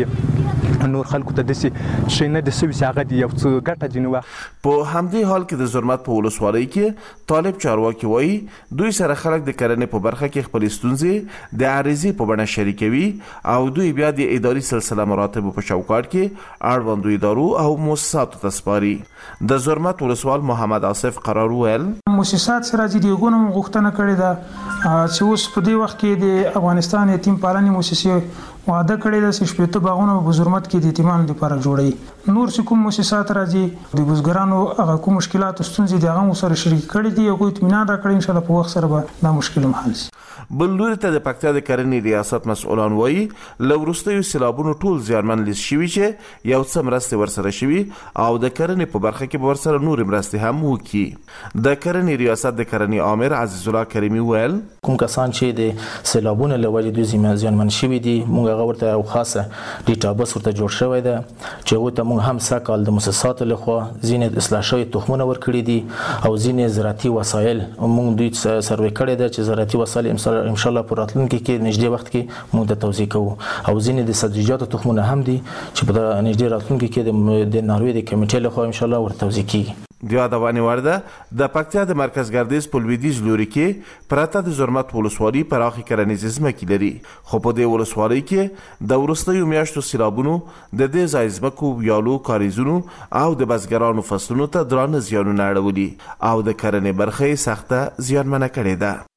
نور خلکو ته دسي شي نه د سوي هغه دی یو څه ګټه جنوه. په همدې حال کې د زرمت په ولسوالۍ کې طالب چارواکي وایي دوی سره خلک د کرنې په برخه کې خپل ستونزې د عریضې په بڼه شریکوي او دوی بیا د اداري سلسله مراتب په چوکاټ کې اړوندو ادارو او مؤسساتو ته سپاري. د زرمت ولسوال محمد آصف قرار ویل مؤسسات سره د دیګونو غوښتنه کړې ده چې اوس په دې وخت کې د افغانستان یتیم پالنې مؤسسې وعده کړې ده چې شپږ باغونه په زرمت کې د یتیمانو لپاره جوړي. نور کوم مؤسسات راځي د بزګرانو هغه کوم مشکلات ستونزې د هغه سره شریک کړي دي او اطمینان راکړي ان شاء الله په وخت سره به دا مشکل حل شي. بل لوري ته د پکتیا د کرنې ریاست مسؤلان وایي له وروستیو سیلابونو ټول زیانمن لیست شوي چې یو څه مرستې ورسره شوي او د کرنې په برخه کې به ورسره نورې مرستې هم وکړي. د کرنې ریاست د کرنې عامر عزیز الله کریمي ویل کوم کسان چې د سیلابونو له وجې دوی زیانمن شوي دي موږ هغه ورته یو خاصه ډیټابیس ورته جوړ شوی ده چې هغوی ته موږ هم سږ د مؤسساتو لخوا ځینې اصلاح شوي تخمونه ورکړي دي او ځینې زراعتي وسایل موږ دوی سروې کړی ده چې زراعتي وسایل انشاءالله په راتلونکي کې نږدې وخت کې موږ د توزیع کوو او ځینې د سبزیجاتو تخمونه هم دي چې په نږدې راتلونکي کې د ناروې د کمیټې لخوا انشاءالله ورته توزیع کیږي. د یادونې وړ ده د پکتیا د مرکز ګردیز په لویدیځ لوري کې پرته د زرمت ولسوالي پراخې کرنیزې ځمکې لري خو په دې ولسوالۍ کې د وروستیو میاشتو سیلابونو د دې ځای ځمکو ویالو کاریزونو او د بزګرانو فصلونو ته درانه زیانونه اړولي او د کرنې برخه یې سخته زیانمنه کړې ده.